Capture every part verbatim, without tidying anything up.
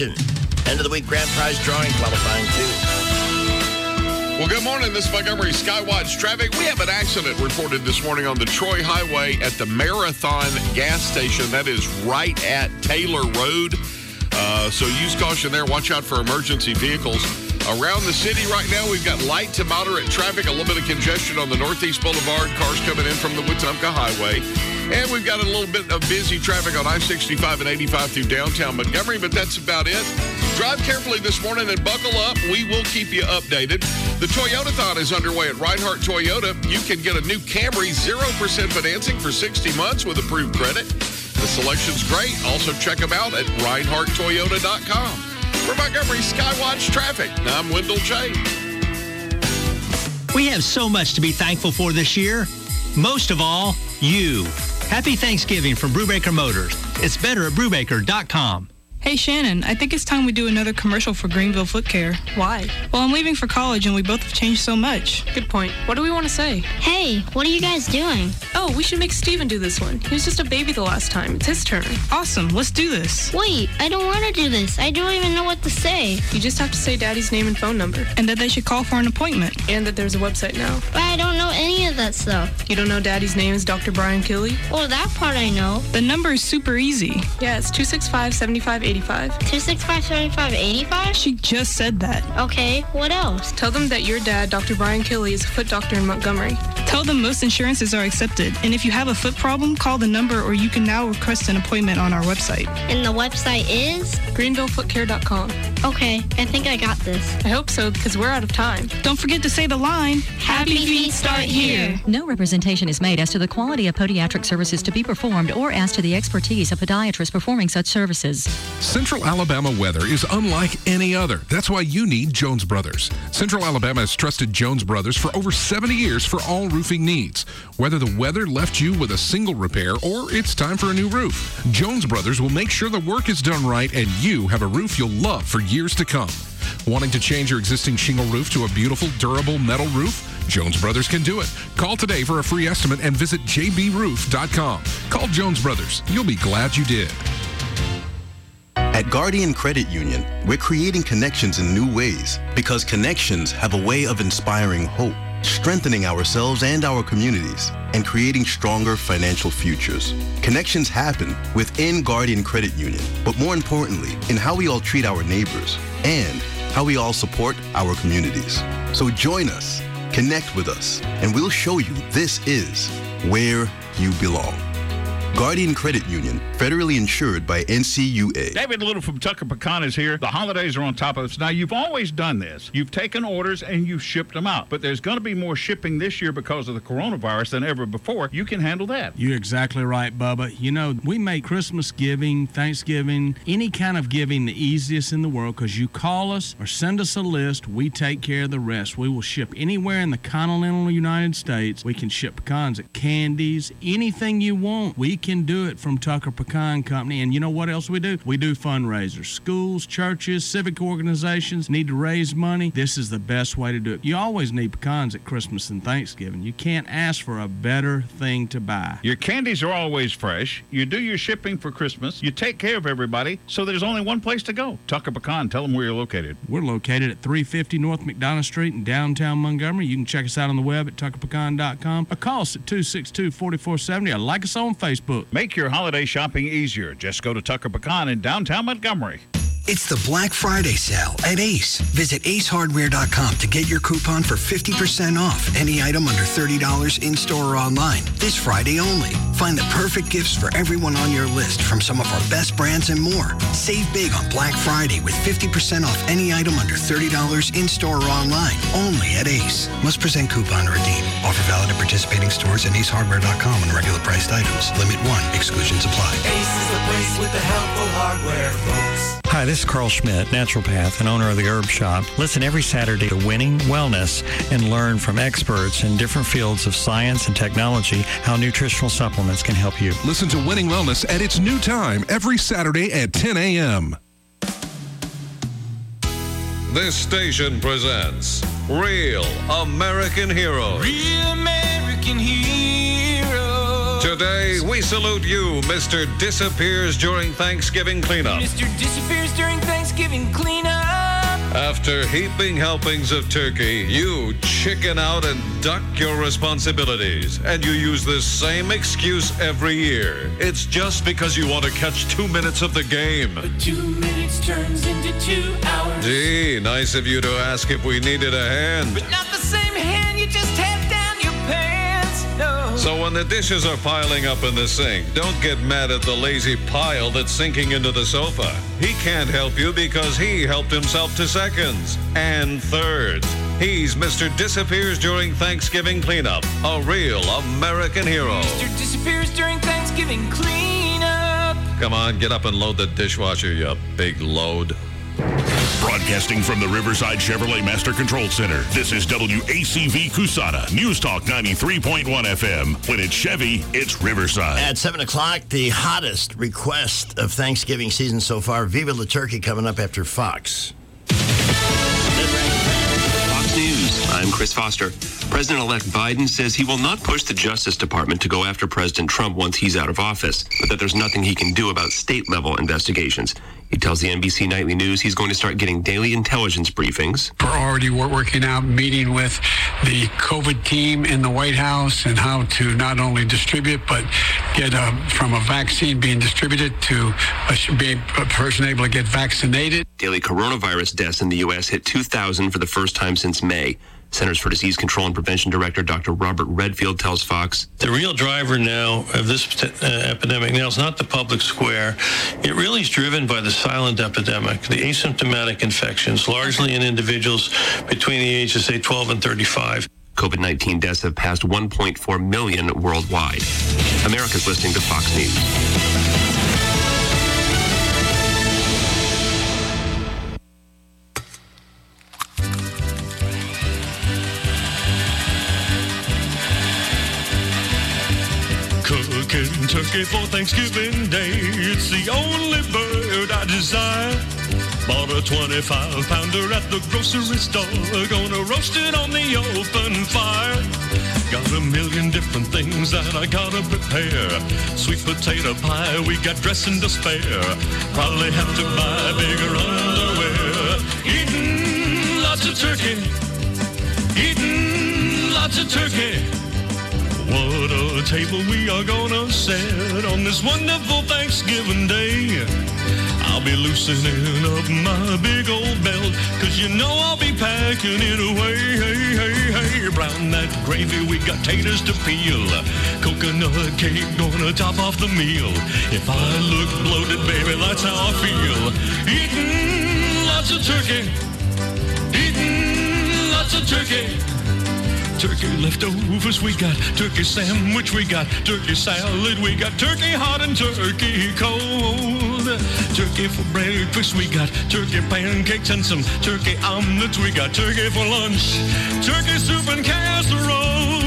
End of the week grand prize drawing qualifying too. Well, good morning. This is Montgomery Skywatch Traffic. We have an accident reported this morning on the Troy Highway at the Marathon gas station. That is right at Taylor Road. Uh, so use caution there. Watch out for emergency vehicles. Around the city right now, we've got light to moderate traffic, a little bit of congestion on the Northeast Boulevard, cars coming in from the Wetumpka Highway. And we've got a little bit of busy traffic on I sixty-five and eighty-five through downtown Montgomery, but that's about it. Drive carefully this morning and buckle up. We will keep you updated. The Toyotathon is underway at Reinhardt Toyota. You can get a new Camry, zero percent financing for sixty months with approved credit. The selection's great. Also check them out at reinhardt toyota dot com. For Montgomery Skywatch Traffic, I'm Wendell J. We have so much to be thankful for this year. Most of all, you. Happy Thanksgiving from Brubaker Motors. It's better at brubaker dot com. Hey, Shannon, I think it's time we do another commercial for Greenville Foot Care. Why? Well, I'm leaving for college, and we both have changed so much. Good point. What do we want to say? Hey, what are you guys doing? Oh, we should make Steven do this one. He was just a baby the last time. It's his turn. Awesome. Let's do this. Wait, I don't want to do this. I don't even know what to say. You just have to say Daddy's name and phone number. And that they should call for an appointment. And that there's a website now. But I don't know any of that stuff. You don't know Daddy's name is Doctor Brian Killey? Well, that part I know. The number is super easy. Yeah, it's two six five, seven five eight five. two six five, seven five, eight five? She just said that. Okay, what else? Tell them that your dad, Doctor Brian Killey, is a foot doctor in Montgomery. Tell them most insurances are accepted. And if you have a foot problem, call the number or you can now request an appointment on our website. And the website is? greenville foot care dot com. Okay, I think I got this. I hope so, because we're out of time. Don't forget to say the line, Happy feet start here. No representation is made as to the quality of podiatric services to be performed or as to the expertise of podiatrists performing such services. Central Alabama weather is unlike any other. That's why you need Jones Brothers. Central Alabama has trusted Jones Brothers for over seventy years for all roofing needs. Whether the weather left you with a single repair or it's time for a new roof, Jones Brothers will make sure the work is done right and you have a roof you'll love for years to come. Wanting to change your existing shingle roof to a beautiful, durable metal roof? Jones Brothers can do it. Call today for a free estimate and visit j b roof dot com. Call Jones Brothers. You'll be glad you did. At Guardian Credit Union, we're creating connections in new ways because connections have a way of inspiring hope, strengthening ourselves and our communities, and creating stronger financial futures. Connections happen within Guardian Credit Union, but more importantly, in how we all treat our neighbors and how we all support our communities. So join us, connect with us, and we'll show you this is where you belong. Guardian Credit Union, federally insured by N C U A. David Little from Tucker Pecan is here. The holidays are on top of us. Now, you've always done this. You've taken orders and you've shipped them out. But there's going to be more shipping this year because of the coronavirus than ever before. You can handle that. You're exactly right, Bubba. You know, we make Christmas giving, Thanksgiving, any kind of giving the easiest in the world because you call us or send us a list. We take care of the rest. We will ship anywhere in the continental United States. We can ship pecans at Candies, anything you want. We can do it from Tucker Pecan Company. And you know what else we do? We do fundraisers. Schools, churches, civic organizations need to raise money. This is the best way to do it. You always need pecans at Christmas and Thanksgiving. You can't ask for a better thing to buy. Your candies are always fresh. You do your shipping for Christmas. You take care of everybody. So there's only one place to go. Tucker Pecan. Tell them where you're located. We're located at three fifty North McDonough Street in downtown Montgomery. You can check us out on the web at tucker pecan dot com or call us at two six two, four four seven zero or like us on Facebook. Make your holiday shopping easier. Just go to Tucker Pecan in downtown Montgomery. It's the Black Friday sale at Ace. Visit ace hardware dot com to get your coupon for fifty percent off any item under thirty dollars in-store or online. This Friday only. Find the perfect gifts for everyone on your list from some of our best brands and more. Save big on Black Friday with fifty percent off any item under thirty dollars in-store or online. Only at Ace. Must present coupon or redeem. Offer valid at participating stores and ace hardware dot com on regular priced items. Limit one. Exclusions apply. Ace is the place with the helpful hardware, folks. Hi, this is Carl Schmidt, naturopath and owner of the Herb Shop. Listen every Saturday to Winning Wellness and learn from experts in different fields of science and technology how nutritional supplements can help you. Listen to Winning Wellness at its new time every Saturday at ten a.m. This station presents Real American Heroes. Real American Heroes. Today, we salute you, Mister Disappears During Thanksgiving Cleanup. Mister Disappears During Thanksgiving Thanksgiving cleanup. After heaping helpings of turkey, you chicken out and duck your responsibilities. And you use this same excuse every year. It's just because you want to catch two minutes of the game. But two minutes turns into two hours. Gee, nice of you to ask if we needed a hand. But not the same hand you just have down your pants, no. So when the dishes are piling up in the sink, don't get mad at the lazy pile that's sinking into the sofa. He can't help you because he helped himself to seconds and thirds. He's Mister Disappears During Thanksgiving Cleanup, a real American hero. Mister Disappears During Thanksgiving Cleanup. Come on, get up and load the dishwasher, you big load. Broadcasting from the Riverside Chevrolet Master Control Center, this is W A C V Cusana, News Talk ninety-three point one F M. When it's Chevy, it's Riverside. At seven o'clock, the hottest request of Thanksgiving season so far, Viva La Turkey, coming up after Fox. Fox News, I'm Chris Foster. President-elect Biden says he will not push the Justice Department to go after President Trump once he's out of office, but that there's nothing he can do about state-level investigations. He tells the N B C Nightly News he's going to start getting daily intelligence briefings. We're already working out, meeting with the COVID team in the White House and how to not only distribute, but get a, from a vaccine being distributed to a, be a person able to get vaccinated. Daily coronavirus deaths in the U S hit two thousand for the first time since May. Centers for Disease Control and Prevention Director Doctor Robert Redfield tells Fox, the real driver now of this uh, epidemic now is not the public square. It really is driven by the silent epidemic, the asymptomatic infections, largely in individuals between the ages, say, twelve and thirty-five. COVID nineteen deaths have passed one point four million worldwide. America's listening to Fox News. Cooking turkey for Thanksgiving Day, it's the only bird I desire. Bought a twenty-five pounder at the grocery store, gonna roast it on the open fire. Got a million different things that I gotta prepare. Sweet potato pie, we got dressing to spare. Probably have to buy bigger underwear. Eating lots of turkey, eating lots of turkey. What a table we are gonna set on this wonderful Thanksgiving Day. I'll be loosening up my big old belt, cause you know I'll be packing it away. Hey, hey, hey, brown that gravy, we got taters to peel. Coconut cake gonna top off the meal. If I look bloated, baby, that's how I feel. Eating lots of turkey, eating lots of turkey. Turkey leftovers, we got turkey sandwich, we got turkey salad, we got turkey hot and turkey cold. Turkey for breakfast, we got turkey pancakes and some turkey omelets, we got turkey for lunch, turkey soup and casserole.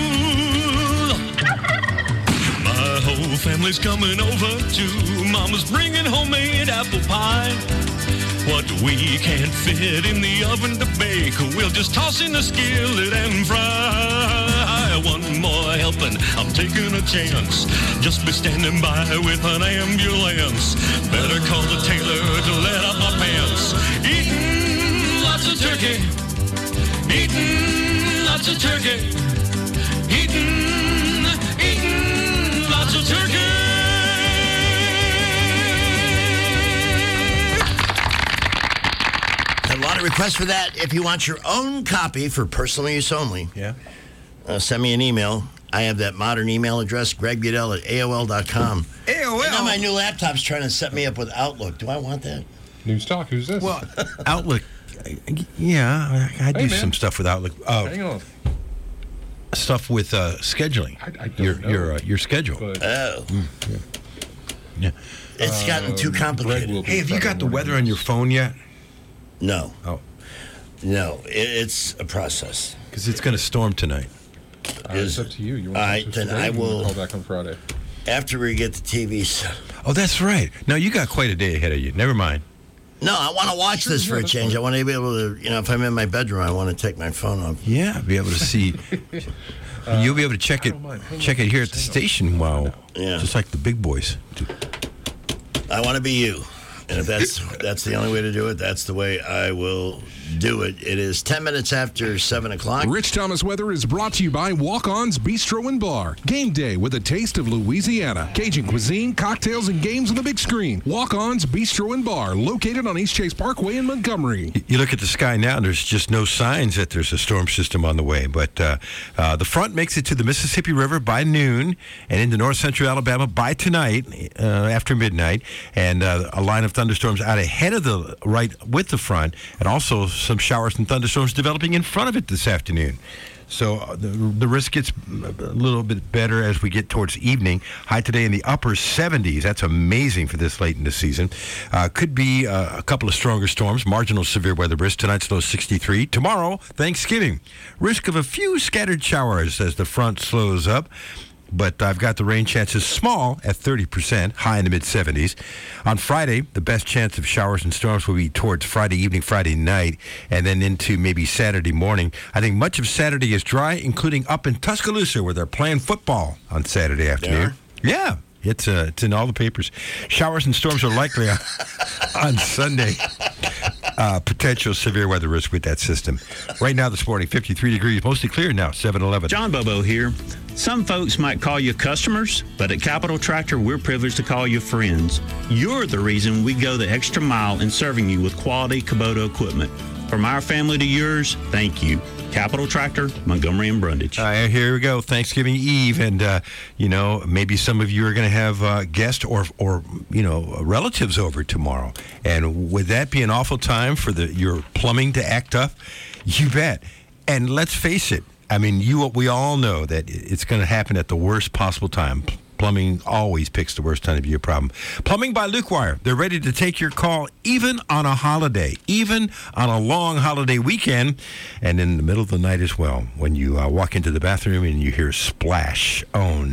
My whole family's coming over too. Mama's bringing homemade apple pie. What we can't fit in the oven to bake, we'll just toss in the skillet and fry. One more helping, I'm taking a chance. Just be standing by with an ambulance. Better call the tailor to let out my pants. Eating lots of turkey, eating lots of turkey, eating, eating lots of turkey. A lot of requests for that. If you want your own copy for personal use only, yeah, uh, send me an email. I have that modern email address, Greg Budell at A O L dot com. A O L? And now my new laptop's trying to set me up with Outlook. Do I want that? News Talk, who's this? Well, Outlook, yeah, I, I do hey, some stuff with Outlook. Uh, Hang on. Stuff with uh, scheduling. I, I don't your know. your uh, your schedule. Oh. Mm, yeah. yeah. It's gotten too complicated. Hey, have you got the weather on your phone yet? No. Oh. No, it, it's a process. Because it's going to storm tonight. Uh, it's up to you. You want All right, then I will call back on Friday. After we get the T V set. Oh, that's right. No, you got quite a day ahead of you. Never mind. No, I want to watch Sure, this yeah, for a that's change. fine. I want to be able to, you know, if I'm in my bedroom, I want to take my phone off. Yeah, be able to see. Uh, You'll be able to check it, check it here at the station. Wow. Yeah. Just like the big boys do. I want to be you. And if that's that's the only way to do it, that's the way I will do it. It is ten minutes after seven o'clock. Rich Thomas weather is brought to you by Walk-On's Bistro and Bar. Game day with a taste of Louisiana. Cajun cuisine, cocktails, and games on the big screen. Walk-On's Bistro and Bar, located on East Chase Parkway in Montgomery. You look at the sky now, and there's just no signs that there's a storm system on the way. But uh, uh, the front makes it to the Mississippi River by noon and into north central Alabama by tonight, uh, after midnight. And uh, a line of thunderstorms out ahead of the right with the front, and also some showers and thunderstorms developing in front of it this afternoon. So uh, the, the risk gets a little bit better as we get towards evening. High today in the upper seventies. That's amazing for this late in the season. Uh, could be uh, a couple of stronger storms. Marginal severe weather risk. Tonight's low sixty-three. Tomorrow, Thanksgiving. Risk of a few scattered showers as the front slows up. But I've got the rain chances small at thirty percent, high in the mid-seventies. On Friday, the best chance of showers and storms will be towards Friday evening, Friday night, and then into maybe Saturday morning. I think much of Saturday is dry, including up in Tuscaloosa, where they're playing football on Saturday afternoon. Yeah. It's uh, it's in all the papers. Showers and storms are likely on, on Sunday. Uh, potential severe weather risk with that system. Right now this morning, fifty-three degrees, mostly clear now, seven eleven. John Bobo here. Some folks might call you customers, but at Capital Tractor, we're privileged to call you friends. You're the reason we go the extra mile in serving you with quality Kubota equipment. From our family to yours, thank you. Capital Tractor, Montgomery and Brundage. All right, here we go, Thanksgiving Eve, and, uh, you know, maybe some of you are going to have uh, guests or, or, you know, relatives over tomorrow. And would that be an awful time for the your plumbing to act up? You bet. And let's face it, I mean, you we all know that it's going to happen at the worst possible time. Plumbing always picks the worst time to be a problem. Plumbing by Luke Wire. They're ready to take your call even on a holiday, even on a long holiday weekend, and in the middle of the night as well. When you uh, walk into the bathroom and you hear splash. Oh,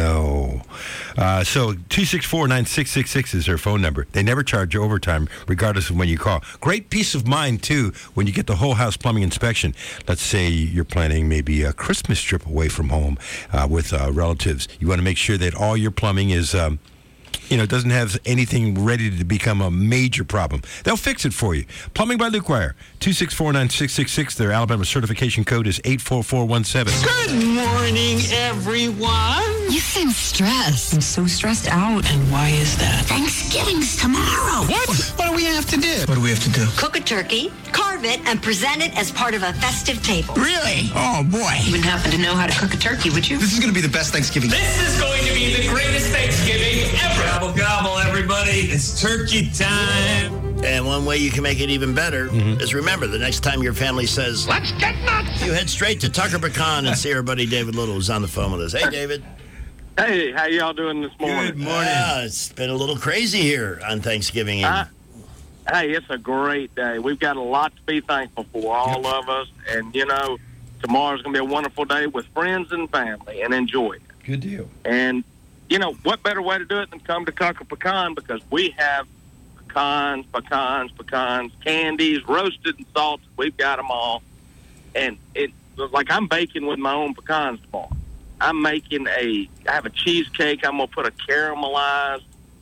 no. Uh, so two six four, nine six six six is their phone number. They never charge overtime, regardless of when you call. Great peace of mind, too, when you get the whole house plumbing inspection. Let's say you're planning maybe a Christmas trip away from home uh, with uh, relatives. You want to make sure that all your plumbing is, um, you know, doesn't have anything ready to become a major problem. They'll fix it for you. Plumbing by Luke Wire, two six four, nine six six six. Their Alabama certification code is eight four four one seven. Good morning, everyone. You seem stressed. I'm so stressed out. And why is that? Thanksgiving's tomorrow. What? What do we have to do? What do we have to do? Cook a turkey, carve it, and present it as part of a festive table. Really? Oh, boy. You wouldn't happen to know how to cook a turkey, would you? This is going to be the best Thanksgiving. This is going to be the greatest Thanksgiving ever. Gobble, gobble, everybody. It's turkey time. And one way you can make it even better mm-hmm. is remember, the next time your family says, let's get nuts, you head straight to Tucker Pecan and see our buddy David Little, who's on the phone with us. Hey, David. Hey, how y'all doing this morning? Good morning. Uh, it's been a little crazy here on Thanksgiving Eve. Uh, hey, it's a great day. We've got a lot to be thankful for, all yep. of us. And, you know, tomorrow's going to be a wonderful day with friends and family, and enjoy it. Good deal. And, you know, what better way to do it than come to Tucker Pecan, because we have pecans, pecans, pecans, candies, roasted and salted. We've got them all. And it like I'm baking with my own pecans tomorrow. I'm making a, I have a cheesecake. I'm going to put a caramelized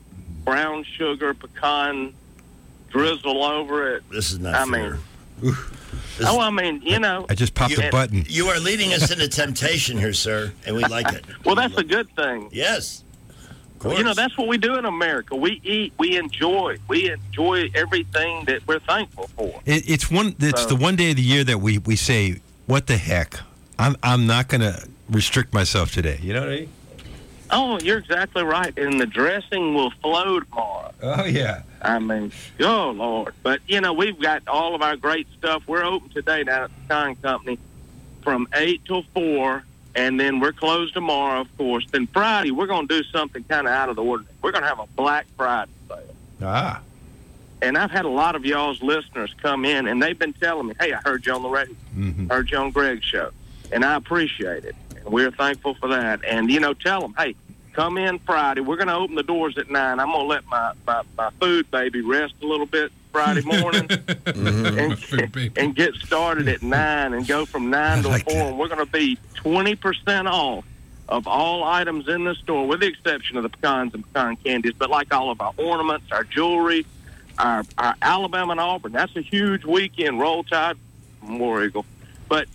brown sugar pecan drizzle over it. This is not I fair. Mean, oh, I mean, you know. I just popped you, the button. You are leading us into temptation here, sir, and we like it. Well, that's a good thing. Yes. You know, that's what we do in America. We eat, we enjoy. We enjoy everything that we're thankful for. It, it's one. It's so, the one day of the year that we, we say, what the heck? I'm I'm not going to restrict myself today. You know what I mean? Oh, you're exactly right. And the dressing will flow tomorrow. Oh, yeah. I mean, oh, Lord. But, you know, we've got all of our great stuff. We're open today down at the Pecan Company from eight till four, and then we're closed tomorrow, of course. Then Friday, we're going to do something kind of out of the ordinary. We're going to have a Black Friday sale. Ah. And I've had a lot of y'all's listeners come in, and they've been telling me, hey, I heard you on the radio. Mm-hmm. heard you on Greg's show. And I appreciate it. And we're thankful for that. And, you know, tell them, hey, come in Friday. We're going to open the doors at nine. I'm going to let my, my, my food baby rest a little bit Friday morning mm-hmm. and, and get started at nine and go from nine to like four. That. And we're going to be twenty percent off of all items in the store, with the exception of the pecans and pecan candies. But like all of our ornaments, our jewelry, our, our Alabama and Auburn. That's a huge weekend. Roll Tide, War Eagle. But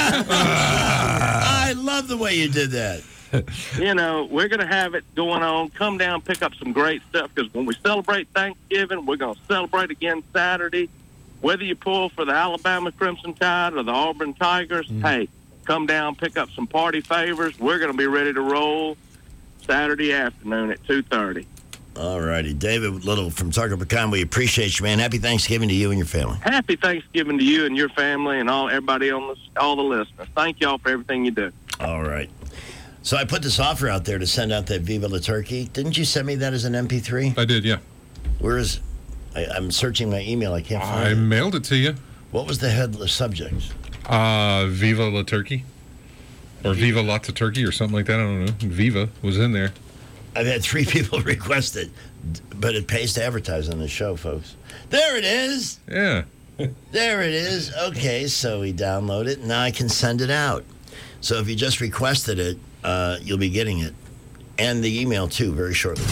I love the way you did that. You know, we're going to have it going on. Come down, pick up some great stuff, because when we celebrate Thanksgiving, we're going to celebrate again Saturday. Whether you pull for the Alabama Crimson Tide or the Auburn Tigers, mm. hey, come down, pick up some party favors. We're going to be ready to roll Saturday afternoon at two thirty. All righty. David Little from Tucker Pecan, we appreciate you, man. Happy Thanksgiving to you and your family. Happy Thanksgiving to you and your family and all everybody on the, all the listeners. Thank y'all for everything you do. All right. So I put this offer out there to send out that Viva La Turkey. Didn't you send me that as an M P three? I did, yeah. Where is... I, I'm searching my email. I can't find I it. I mailed it to you. What was the headless subject? Uh, Viva La Turkey. Or Viva Lots of Turkey or something like that. I don't know. Viva was in there. I've had three people request it, but it pays to advertise on the show, folks. There it is. Yeah. There it is. Okay, so we download it. Now I can send it out. So if you just requested it, uh, you'll be getting it. And the email, too, very shortly.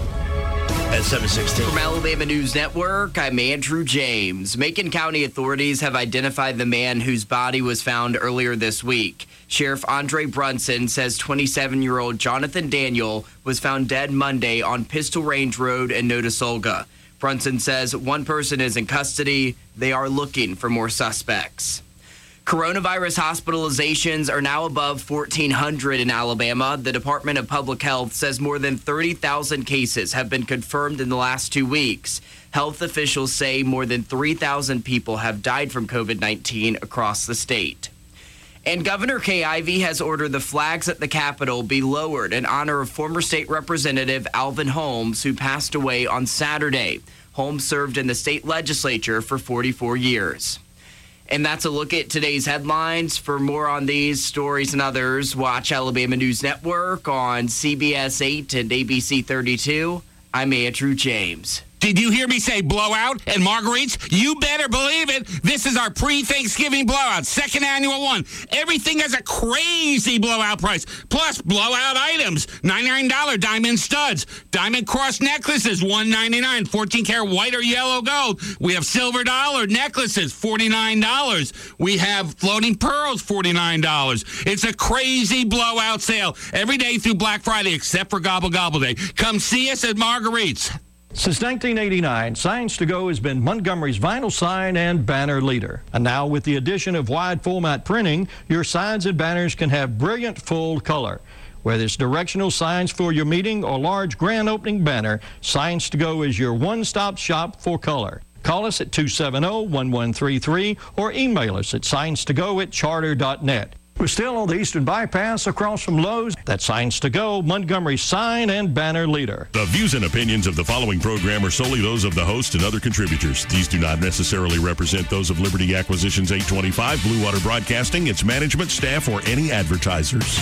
At seven sixteen. From Alabama News Network, I'm Andrew James. Macon County authorities have identified the man whose body was found earlier this week. Sheriff Andre Brunson says twenty-seven-year-old Jonathan Daniel was found dead Monday on Pistol Range Road in Notasulga. Brunson says one person is in custody. They are looking for more suspects. Coronavirus hospitalizations are now above fourteen hundred in Alabama. The Department of Public Health says more than thirty thousand cases have been confirmed in the last two weeks. Health officials say more than three thousand people have died from COVID nineteen across the state. And Governor Kay Ivey has ordered the flags at the Capitol be lowered in honor of former state representative Alvin Holmes, who passed away on Saturday. Holmes served in the state legislature for forty-four years. And that's a look at today's headlines. For more on these stories and others, watch Alabama News Network on C B S eight and A B C thirty-two. I'm Andrew James. Did you hear me say blowout and marguerites? You better believe it. This is our pre-Thanksgiving blowout, second annual one. Everything has a crazy blowout price, plus blowout items. ninety-nine dollars diamond studs, diamond cross necklaces, one ninety-nine, fourteen karat white or yellow gold. We have silver dollar necklaces, forty-nine dollars. We have floating pearls, forty-nine dollars. It's a crazy blowout sale every day through Black Friday, except for Gobble Gobble Day. Come see us at Marguerite's. Since nineteen eighty-nine, Signs to Go has been Montgomery's vinyl sign and banner leader. And now with the addition of wide format printing, your signs and banners can have brilliant full color. Whether it's directional signs for your meeting or large grand opening banner, Signs to Go is your one-stop shop for color. Call us at two seven zero, one one three three or email us at signs to go at charter dot net. We're still on the Eastern Bypass across from Lowe's. That's Signs to Go, Montgomery's sign and banner leader. The views and opinions of the following program are solely those of the host and other contributors. These do not necessarily represent those of Liberty Acquisitions eight twenty-five, Blue Water Broadcasting, its management, staff, or any advertisers.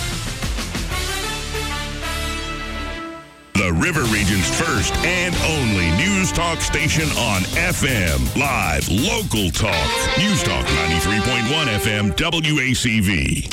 The River Region's first and only news talk station on F M. Live, local talk. News Talk ninety-three point one F M, W A C V.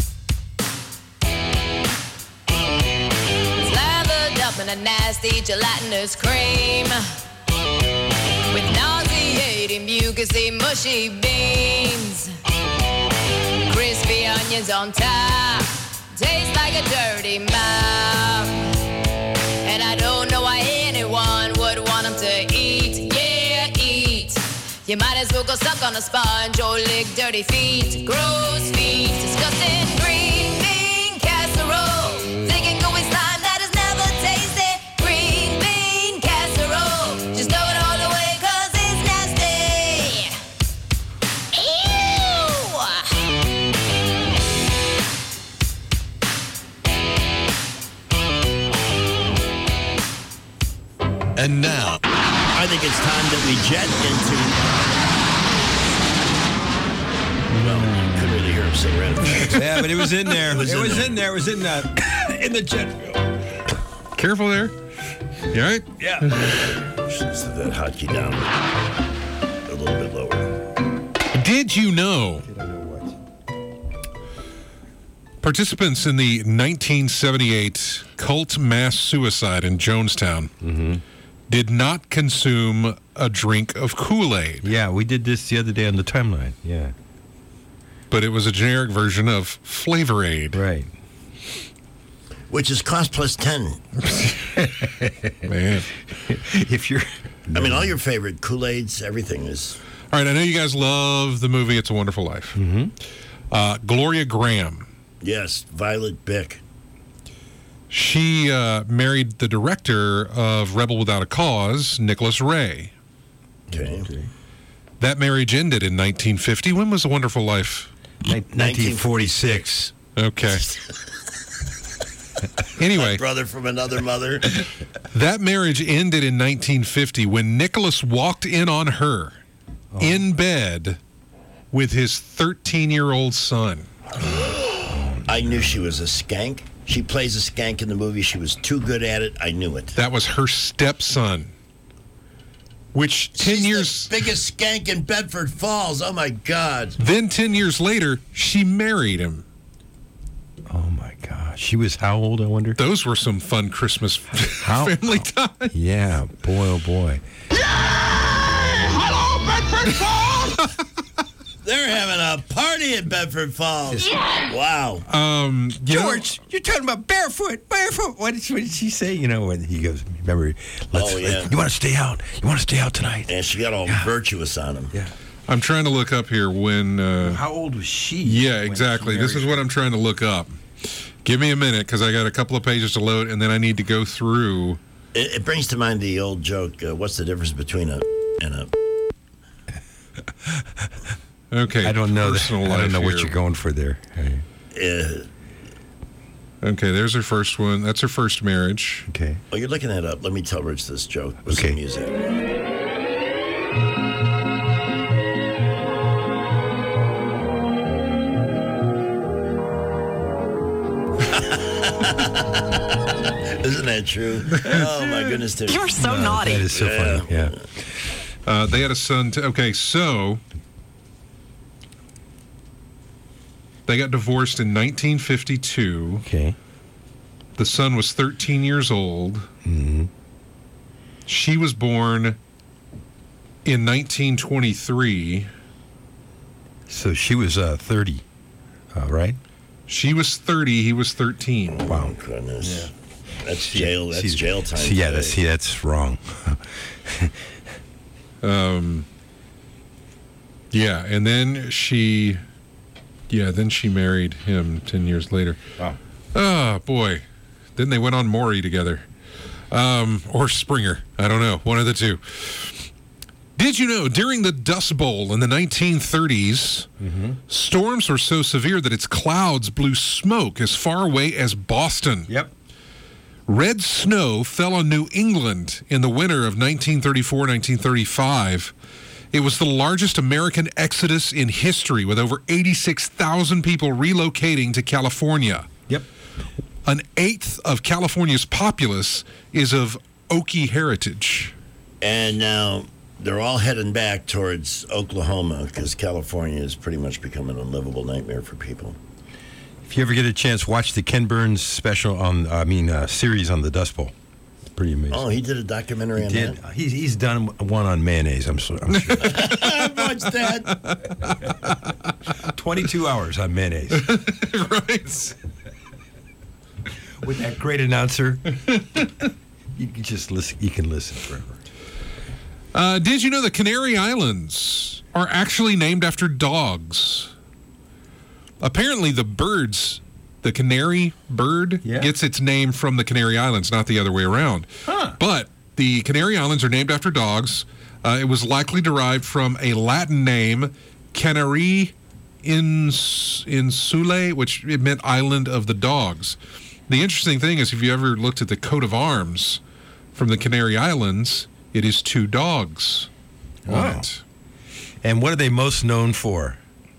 Slathered up in a nasty gelatinous cream with nauseating, mucusy, mushy beans. Crispy onions on top, tastes like a dirty mouth. And I don't know why anyone would want them to eat. Yeah, eat. You might as well go suck on a sponge or lick dirty feet. Gross feet, disgusting green bean casserole. Thinking going slime that has never tasted. Green bean casserole. Just throw it all away 'cause it's nasty. And now, I think it's time that we jet into. Well, you couldn't really hear him say red. Yeah, but it was in there. It was, it in, was there. in in there. It was in the in the jet fuel. Careful there. You all right? Yeah. Just set that hotkey down a little bit lower. Did you know? Participants in the nineteen seventy-eight cult mass suicide in Jonestown mm-hmm. did not consume a drink of Kool-Aid. Yeah, we did this the other day on the timeline. Yeah. But it was a generic version of Flavor Aid. Right. Which is cost plus ten. Man. If you're... I mean, all your favorite Kool-Aids, everything is... All right, I know you guys love the movie It's a Wonderful Life. Mm-hmm. Uh, Gloria Graham. Yes, Violet Bick. She uh, married the director of Rebel Without a Cause, Nicholas Ray. Okay. okay. That marriage ended in nineteen fifty. When was A Wonderful Life? nineteen forty-six. Okay. Anyway. My brother from another mother. That marriage ended in nineteen fifty when Nicholas walked in on her oh. in bed with his thirteen-year-old son. I knew she was a skank. She plays a skank in the movie. She was too good at it. I knew it. That was her stepson. Which ten She's years... the biggest skank in Bedford Falls. Oh, my God. Then ten years later, she married him. Oh, my gosh. She was how old, I wonder? Those were some fun Christmas how, family time. Yeah, boy, oh, boy. Yay! Hello, Bedford Falls! They're having a party in Bedford Falls. Yeah. Wow. Um, George, know, you're talking about barefoot, barefoot. What did, what did she say? You know, when he goes, remember, let's, oh, yeah. you want to stay out? You want to stay out tonight? And she got all yeah. virtuous on him. Yeah. I'm trying to look up here when... Uh, How old was she? Yeah, exactly. This is what I'm trying to look up. Give me a minute, because I got a couple of pages to load, and then I need to go through... It, it brings to mind the old joke, uh, what's the difference between a and a... Okay, I don't know. Personal that, I don't know here. what you're going for there. Uh, okay, there's her first one. That's her first marriage. Okay. Oh, you're looking that up. Let me tell Rich this joke with okay. some music. Isn't that true? Oh, my goodness. Dude. You're so no, naughty. That is so yeah. funny, yeah. Uh, they had a son. T- okay, so... They got divorced in nineteen fifty-two. Okay. The son was thirteen years old. Mm-hmm. She was born in nineteen twenty-three. So she was uh, thirty, uh, right? She was thirty. He was thirteen. Wow. Oh, goodness. Yeah. That's jail. That's see, jail time. See, yeah, that's, see, that's wrong. um. Yeah, and then she... Yeah, then she married him ten years later. Wow. Oh, boy. Then they went on Maury together. Um, or Springer. I don't know. One of the two. Did you know, during the Dust Bowl in the nineteen thirties, mm-hmm. storms were so severe that its clouds blew smoke as far away as Boston? Yep. Red snow fell on New England in the winter of nineteen thirty-four nineteen thirty-five. It was the largest American exodus in history, with over eighty-six thousand people relocating to California. Yep. An eighth of California's populace is of Okie heritage. And now they're all heading back towards Oklahoma because California is pretty much becoming an unlivable nightmare for people. If you ever get a chance, watch the Ken Burns special on, I mean, uh, series on the Dust Bowl. Pretty amazing. Oh, he did a documentary he on did. that? He's, he's done one on mayonnaise, I'm, so, I'm sure. I've watched that. twenty-two hours on mayonnaise. Right. With that great announcer. You can just listen. You can listen forever. Uh, did you know the Canary Islands are actually named after dogs? Apparently the birds... The canary bird yeah. gets its name from the Canary Islands, not the other way around. Huh. But the Canary Islands are named after dogs. Uh, it was likely derived from a Latin name, Canari Ins- Insulae, which it meant island of the dogs. The interesting thing is, if you ever looked at the coat of arms from the Canary Islands, it is two dogs on wow. it. And what are they most known for?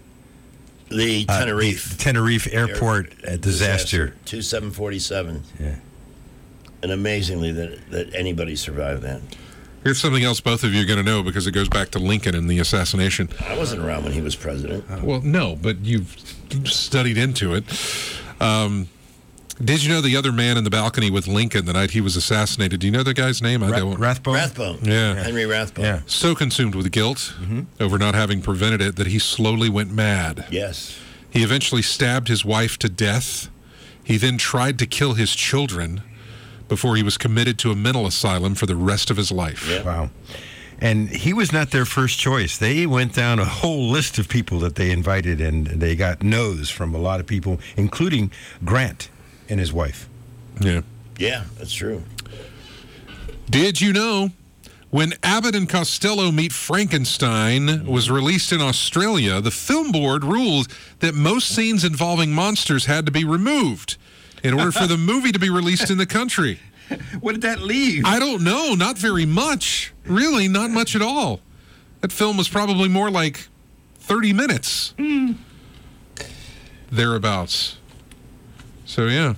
The Tenerife. Uh, the Tenerife Airport Air, disaster. disaster. two seven forty-seven. Yeah. And amazingly that, that anybody survived that. Here's something else both of you are going to know because it goes back to Lincoln and the assassination. I wasn't around when he was president. Well, no, but you've studied into it. Um, Did you know the other man in the balcony with Lincoln the night he was assassinated? Do you know the guy's name? I don't. Rathbone? Rathbone. Yeah. Henry Rathbone. Yeah. So consumed with guilt over not having prevented it that he slowly went mad. Yes. He eventually stabbed his wife to death. He then tried to kill his children before he was committed to a mental asylum for the rest of his life. Yeah. Wow. And he was not their first choice. They went down a whole list of people that they invited, and they got no's from a lot of people, including Grant and his wife. Yeah. Yeah, that's true. Did you know when Abbott and Costello Meet Frankenstein was released in Australia, the film board ruled that most scenes involving monsters had to be removed in order for the movie to be released in the country? What did that leave? I don't know. Not very much. Really, not much at all. That film was probably more like thirty minutes. Mm. Thereabouts. So, yeah.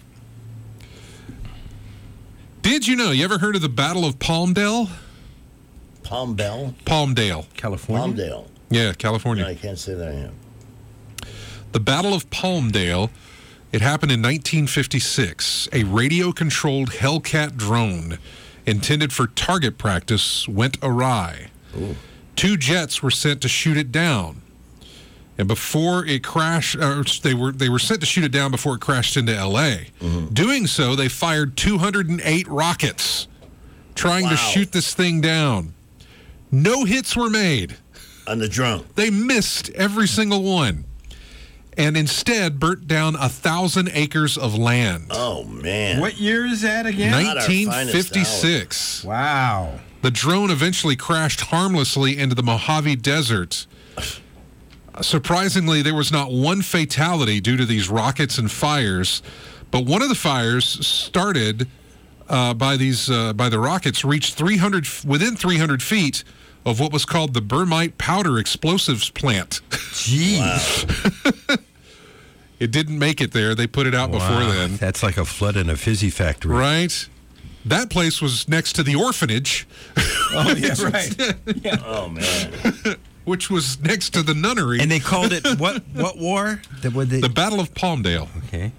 Did you know, you ever heard of the Battle of Palmdale? Palmdale? Palmdale. California? Palmdale. Yeah, California. No, I can't say that I am. The Battle of Palmdale, it happened in nineteen fifty-six. A radio-controlled Hellcat drone intended for target practice went awry. Ooh. Two jets were sent to shoot it down. And before it crashed, uh, they were they were sent to shoot it down before it crashed into L A. Mm-hmm. Doing so, they fired two hundred eight rockets trying Wow. to shoot this thing down. No hits were made. On the drone. They missed every single one. And instead burnt down a thousand acres of land. Oh, man. What year is that again? nineteen fifty-six. Wow. The drone eventually crashed harmlessly into the Mojave Desert. Surprisingly, there was not one fatality due to these rockets and fires, but one of the fires started uh, by these uh, by the rockets reached three hundred within three hundred feet of what was called the Bermite Powder Explosives Plant. Jeez. It didn't make it there. They put it out Wow. before then. That's like a flood in a fizzy factory. Right? That place was next to the orphanage. Oh, yeah, right. Yeah. Oh, man. Which was next to the nunnery. And they called it what What war? The, what they... The Battle of Palmdale. Okay.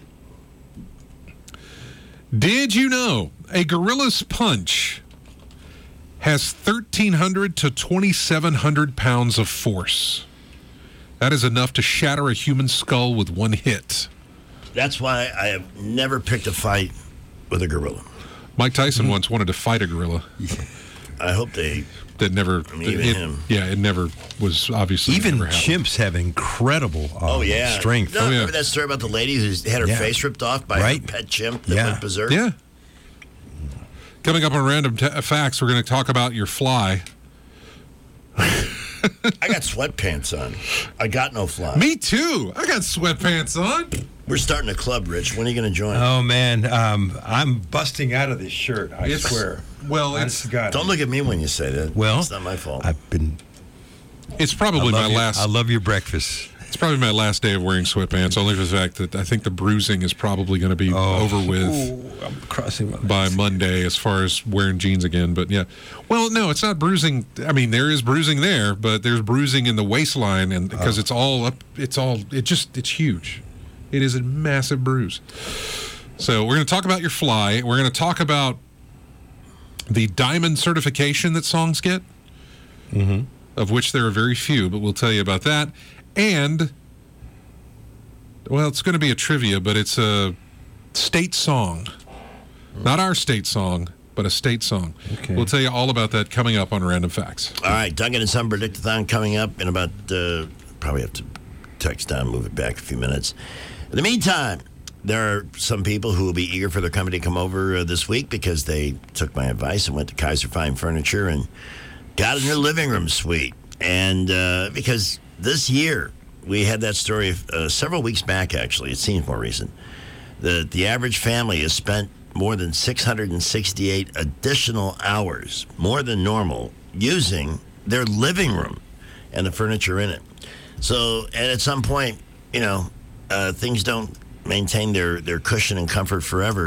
Did you know a gorilla's punch has thirteen hundred to twenty-seven hundred pounds of force? That is enough to shatter a human skull with one hit. That's why I have never picked a fight with a gorilla. Mike Tyson once wanted to fight a gorilla. I hope they... That never... I mean, even it, him. Yeah, it never was obviously... Even never happened. chimps have incredible uh, Oh, yeah. strength. No, Oh, yeah. Remember that story about the lady who had her Yeah. face ripped off by Right. her pet chimp that Yeah. went berserk? Yeah. Coming up on Random t- Facts, we're going to talk about your fly. I got sweatpants on. I got no fly. Me too. I got sweatpants on. We're starting a club, Rich. When are you going to join? Oh, man. Um, I'm busting out of this shirt, I It's- swear. Well, Honest it's to God. Don't look at me when you say that. Well, it's not my fault. I've been... it's I probably my love your- last... I love your breakfast. It's probably my last day of wearing sweatpants, only for the fact that I think the bruising is probably going to be Oh. over with Ooh, I'm crossing my by Monday as far as wearing jeans again. But yeah, well, no, it's not bruising. I mean, there is bruising there, but there's bruising in the waistline, and because Oh. it's all up, it's all, it just, it's huge. It is a massive bruise. So we're going to talk about your fly. We're going to talk about the diamond certification that songs get. Mm-hmm. Of which there are very few, but we'll tell you about that. And, well, it's going to be a trivia, but it's a state song. Not our state song, but a state song. Okay. We'll tell you all about that coming up on Random Facts. All right, Duncan and Son Predictathon coming up in about, uh, probably have to text down, move it back a few minutes. In the meantime, there are some people who will be eager for their company to come over uh, this week because they took my advice and went to Kaiser Fine Furniture and got in their living room suite. And uh, because this year, we had that story uh, several weeks back, actually. It seems more recent. The, the average family has spent more than six hundred sixty-eight additional hours, more than normal, using their living room and the furniture in it. So, and at some point, you know, uh, things don't maintain their, their cushion and comfort forever.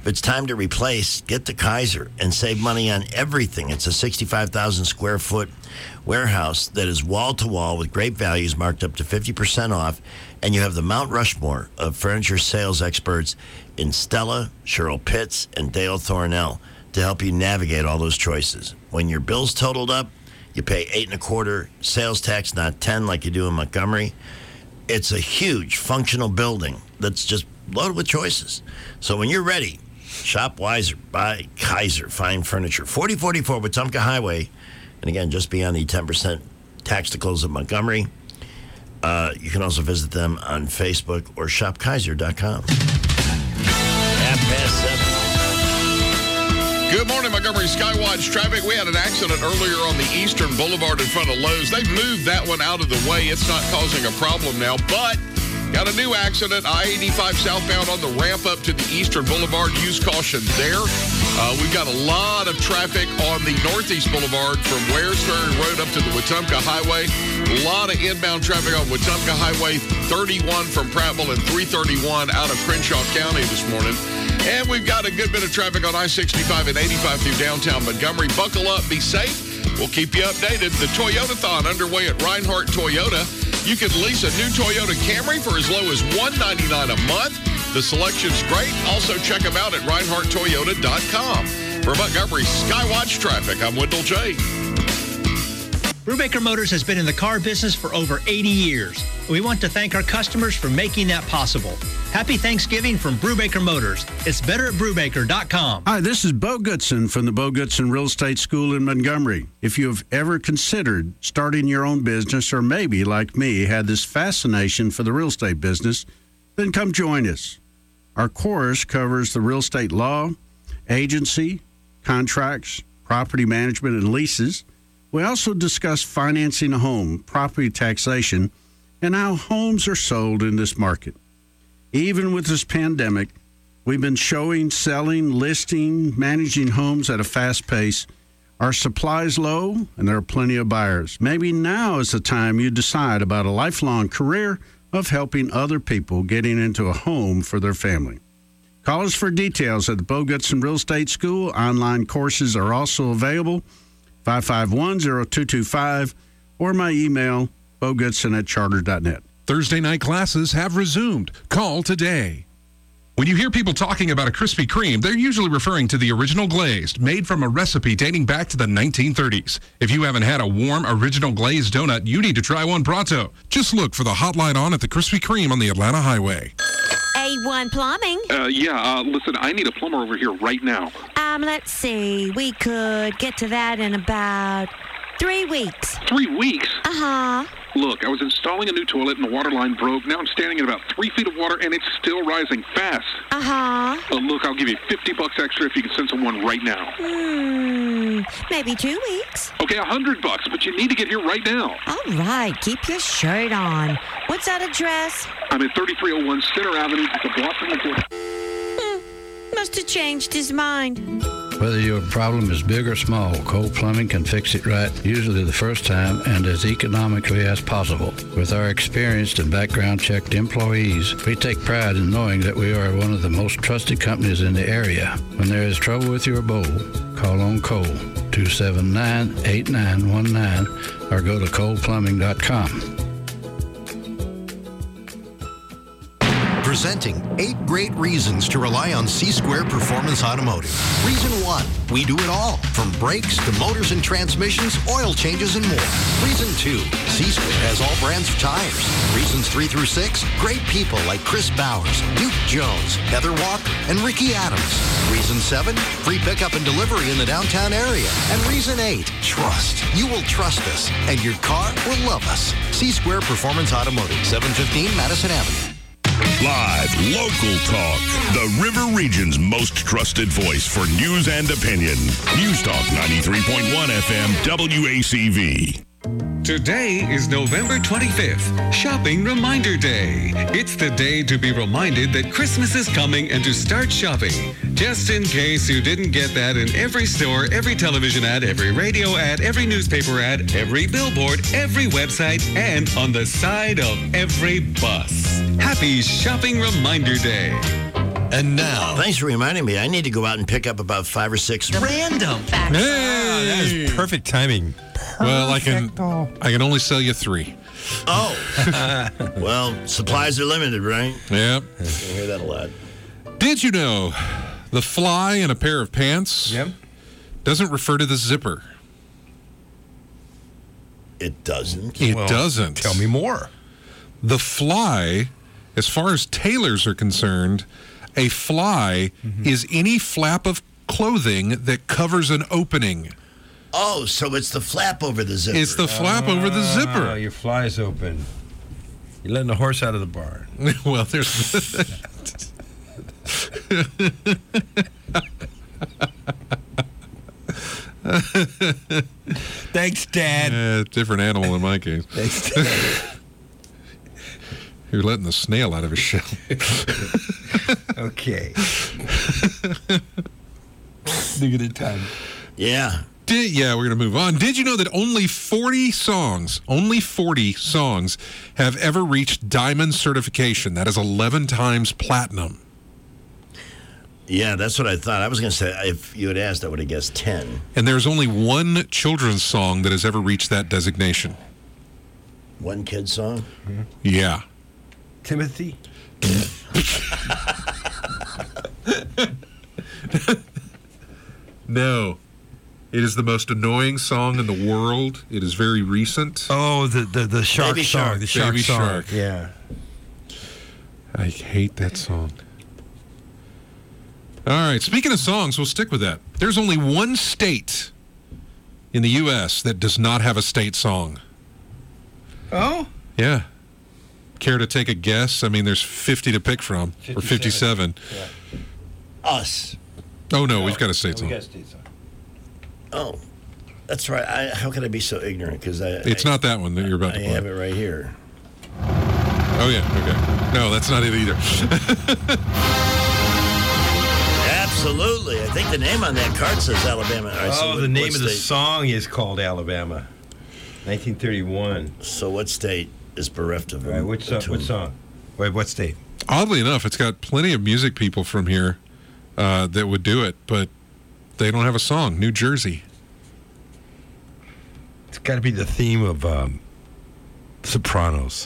If it's time to replace, get to Kaiser and save money on everything. It's a sixty-five thousand square foot warehouse that is wall-to-wall with great values marked up to fifty percent off. And you have the Mount Rushmore of furniture sales experts in Stella, Cheryl Pitts, and Dale Thornell to help you navigate all those choices. When your bill's totaled up, you pay eight and a quarter sales tax, not ten like you do in Montgomery. It's a huge functional building that's just loaded with choices. So when you're ready, shop wiser, buy Kaiser Fine Furniture, forty forty-four Wetumpka Highway. And again, just beyond the ten percent tax to close of Montgomery. Uh, you can also visit them on Facebook or shop kaiser dot com. Half past seven. Good morning, Montgomery Skywatch traffic. We had an accident earlier on the Eastern Boulevard in front of Lowe's. They've moved that one out of the way. It's not causing a problem now, but got a new accident, I eighty-five southbound on the ramp up to the Eastern Boulevard. Use caution there. Uh, we've got a lot of traffic on the Northeast Boulevard from Wares Ferry Road up to the Wetumpka Highway. A lot of inbound traffic on Wetumpka Highway thirty-one from Prattville and three thirty-one out of Crenshaw County this morning. And we've got a good bit of traffic on I sixty-five and eighty-five through downtown Montgomery. Buckle up, be safe. We'll keep you updated. The Toyota-thon underway at Reinhardt Toyota. You can lease a new Toyota Camry for as low as one hundred ninety-nine dollars a month. The selection's great. Also, check them out at reinhardt toyota dot com. For Montgomery Skywatch Traffic, I'm Wendell J. Brubaker Motors has been in the car business for over eighty years. We want to thank our customers for making that possible. Happy Thanksgiving from Brubaker Motors. It's better at brubaker dot com. Hi, this is Bo Goodson from the Bo Goodson Real Estate School in Montgomery. If you have ever considered starting your own business or maybe, like me, had this fascination for the real estate business, then come join us. Our course covers the real estate law, agency, contracts, property management, and leases. We also discuss financing a home, property taxation, and how homes are sold in this market. Even with this pandemic, we've been showing, selling, listing, managing homes at a fast pace. Our supply is low, and there are plenty of buyers. Maybe now is the time you decide about a lifelong career of helping other people getting into a home for their family. Call us for details at the Bo Goodson Real Estate School. Online courses are also available, five five one, zero two two five, or my email, bogoodson at charter dot net. Thursday night classes have resumed. Call today. When you hear people talking about a Krispy Kreme, they're usually referring to the original glazed, made from a recipe dating back to the nineteen thirties. If you haven't had a warm, original glazed donut, you need to try one pronto. Just look for the hot light on at the Krispy Kreme on the Atlanta Highway. A one Plumbing. Uh, yeah, uh, listen, I need a plumber over here right now. Um, let's see. We could get to that in about three weeks. Three weeks? Uh-huh. Look, I was installing a new toilet and the water line broke. Now I'm standing in about three feet of water and it's still rising fast. Uh-huh. Uh, look, I'll give you fifty bucks extra if you can send someone right now. Hmm, maybe two weeks. Okay, a hundred bucks, but you need to get here right now. All right, keep your shirt on. What's that address? I'm at thirty-three oh one Center Avenue. It's a block from the door. Hmm, must have changed his mind. Whether your problem is big or small, Cole Plumbing can fix it right, usually the first time and as economically as possible. With our experienced and background-checked employees, we take pride in knowing that we are one of the most trusted companies in the area. When there is trouble with your bowl, call on Cole, two seven nine, eight nine one nine, or go to cole plumbing dot com. Presenting eight great reasons to rely on C-Square Performance Automotive. Reason one, we do it all, from brakes to motors and transmissions, oil changes, and more. Reason two, C-Square has all brands of tires. Reasons three through six, great people like Chris Bowers, Duke Jones, Heather Walker, and Ricky Adams. Reason seven, free pickup and delivery in the downtown area. And reason eight, trust. You will trust us, and your car will love us. C-Square Performance Automotive, seven fifteen Madison Avenue. Live, local talk. The River Region's most trusted voice for news and opinion. News Talk ninety-three point one F M W A C V. Today is November twenty-fifth, Shopping Reminder Day. It's the day to be reminded that Christmas is coming and to start shopping. Just in case you didn't get that in every store, every television ad, every radio ad, every newspaper ad, every billboard, every website, and on the side of every bus. Happy Shopping Reminder Day. And now, thanks for reminding me. I need to go out and pick up about five or six random facts. Hey, that is perfect timing. Well, I can I can only sell you three. Oh, well, supplies are limited, right? Yep. I hear that a lot. Did you know the fly in a pair of pants Yep. doesn't refer to the zipper? It doesn't. It Well, doesn't. Tell me more. The fly, as far as tailors are concerned, a fly Mm-hmm. is any flap of clothing that covers an opening. Oh, so it's the flap over the zipper. It's the flap over the Oh, zipper. your fly's open. You're letting the horse out of the barn. Well, there's Thanks, Dad. Uh, different animal in my case. Thanks, Dad. You're letting the snail out of his shell. Okay. Look at the time. Yeah. Did, yeah, we're going to move on. Did you know that only forty songs, only forty songs have ever reached diamond certification? That is eleven times platinum. Yeah, that's what I thought. I was going to say, if you had asked, I would have guessed ten. And there's only one children's song that has ever reached that designation. One kid's song? Yeah. Timothy? No. It is the most annoying song in the world. It is very recent. Oh, the, the, the shark Baby song. Shark. The shark Baby song. Shark. Yeah. I hate that song. All right, speaking of songs, we'll stick with that. There's only one state in the U S that does not have a state song. Oh? Yeah. Care to take a guess? I mean, there's fifty to pick from, or fifty-seven. Yeah. Us. Oh, no, we've got a state We song. got a state song. Oh, that's right. I, how could I be so ignorant? Because I It's I, not that one that you're about I to play. have it right here. Oh, yeah, okay. No, that's not it either. Absolutely. I think the name on that card says Alabama. All right, so Oh, what- the name what of the state- song is called Alabama. nineteen thirty-one. So what state is bereft of All right, a- which, a song, which tune? song? Wait, what state? Oddly enough, it's got plenty of music people from here uh, that would do it, but they don't have a song. New Jersey. It's got to be the theme of um, Sopranos.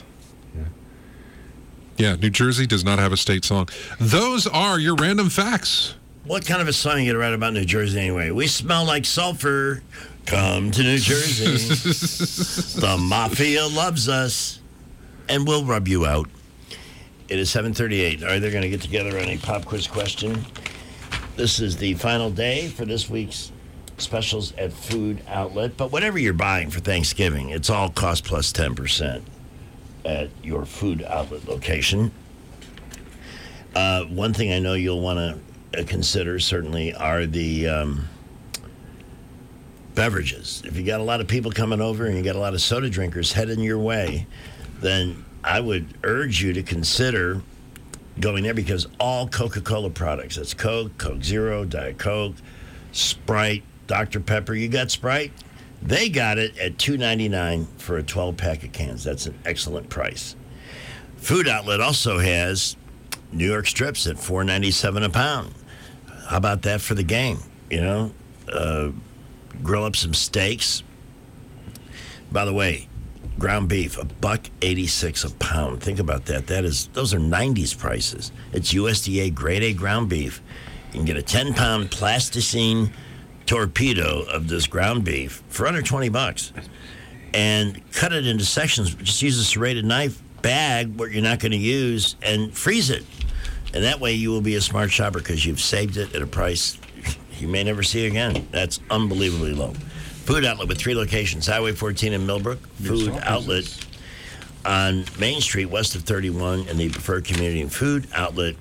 Yeah, New Jersey does not have a state song. Those are your random facts. What kind of a song you going to write about New Jersey anyway? We smell like sulfur. Come to New Jersey. The mafia loves us. And we'll rub you out. It is seven thirty-eight. All right, they're going to get together on a pop quiz question. This is the final day for this week's specials at Food Outlet. But whatever you're buying for Thanksgiving, it's all cost plus ten percent at your Food Outlet location. Uh, one thing I know you'll want to uh, consider certainly are the um, beverages. If you got a lot of people coming over and you got a lot of soda drinkers heading your way, then I would urge you to consider going there because all Coca-Cola products, that's Coke, Coke Zero, Diet Coke, Sprite, Doctor Pepper, you got Sprite? They got it at two ninety-nine for a twelve pack of cans. That's an excellent price. Food Outlet also has New York strips at four ninety-seven a pound. How about that for the game? You know, uh, grill up some steaks. By the way, ground beef, a buck eighty-six a pound. Think about that. That is, those are nineties prices. It's U S D A grade A ground beef. You can get a ten pound plasticine torpedo of this ground beef for under twenty bucks, and cut it into sections. Just use a serrated knife, bag what you're not going to use, and freeze it. And that way you will be a smart shopper because you've saved it at a price you may never see again. That's unbelievably low. Food Outlet with three locations, Highway fourteen in Millbrook, Food Outlet on Main Street west of thirty-one in the Preferred Community and Food Outlet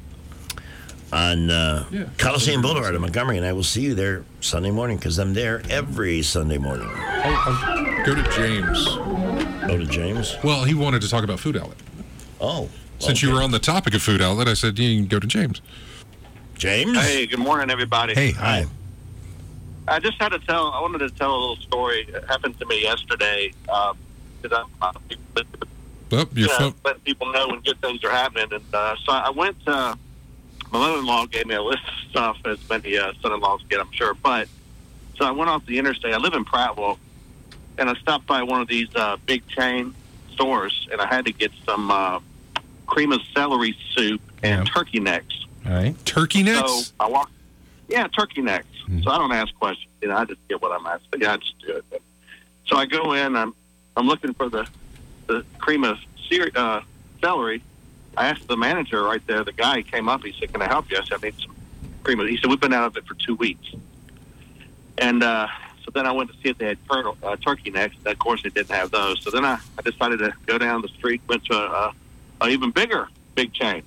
on uh, Yeah. Coliseum Boulevard in Montgomery. And I will see you there Sunday morning because I'm there every Sunday morning. Oh, go to James. Go to James? Well, he wanted to talk about Food Outlet. Oh. Since you were on the topic of Food Outlet, I said you can go to James. James? Hey, good morning, everybody. Hey, hi. I just had to tell, I wanted to tell a little story that happened to me yesterday. Um, because I'm, uh, Oh, your you know, phone. letting people know when good things are happening. And uh, so I went to my mother-in-law gave me a list of stuff, as many uh, son-in-laws get, I'm sure. But so I went off the interstate. I live in Prattville, and I stopped by one of these uh, big chain stores, and I had to get some uh, cream of celery soup and Yeah. turkey necks. All right. Turkey necks? So I walked. Yeah, turkey necks. Mm-hmm. So I don't ask questions. You know, I just get what I'm asked. Yeah, I just do it. But, so I go in. I'm I'm looking for the the cream of cere- uh, celery. I asked the manager right there. The guy came up. He said, "Can I help you?" I said, "I need some cream of." He said, "We've been out of it for two weeks." And uh, so then I went to see if they had turtle, uh, turkey necks. Of course, they didn't have those. So then I, I decided to go down the street. Went to a, a, a even bigger big chain.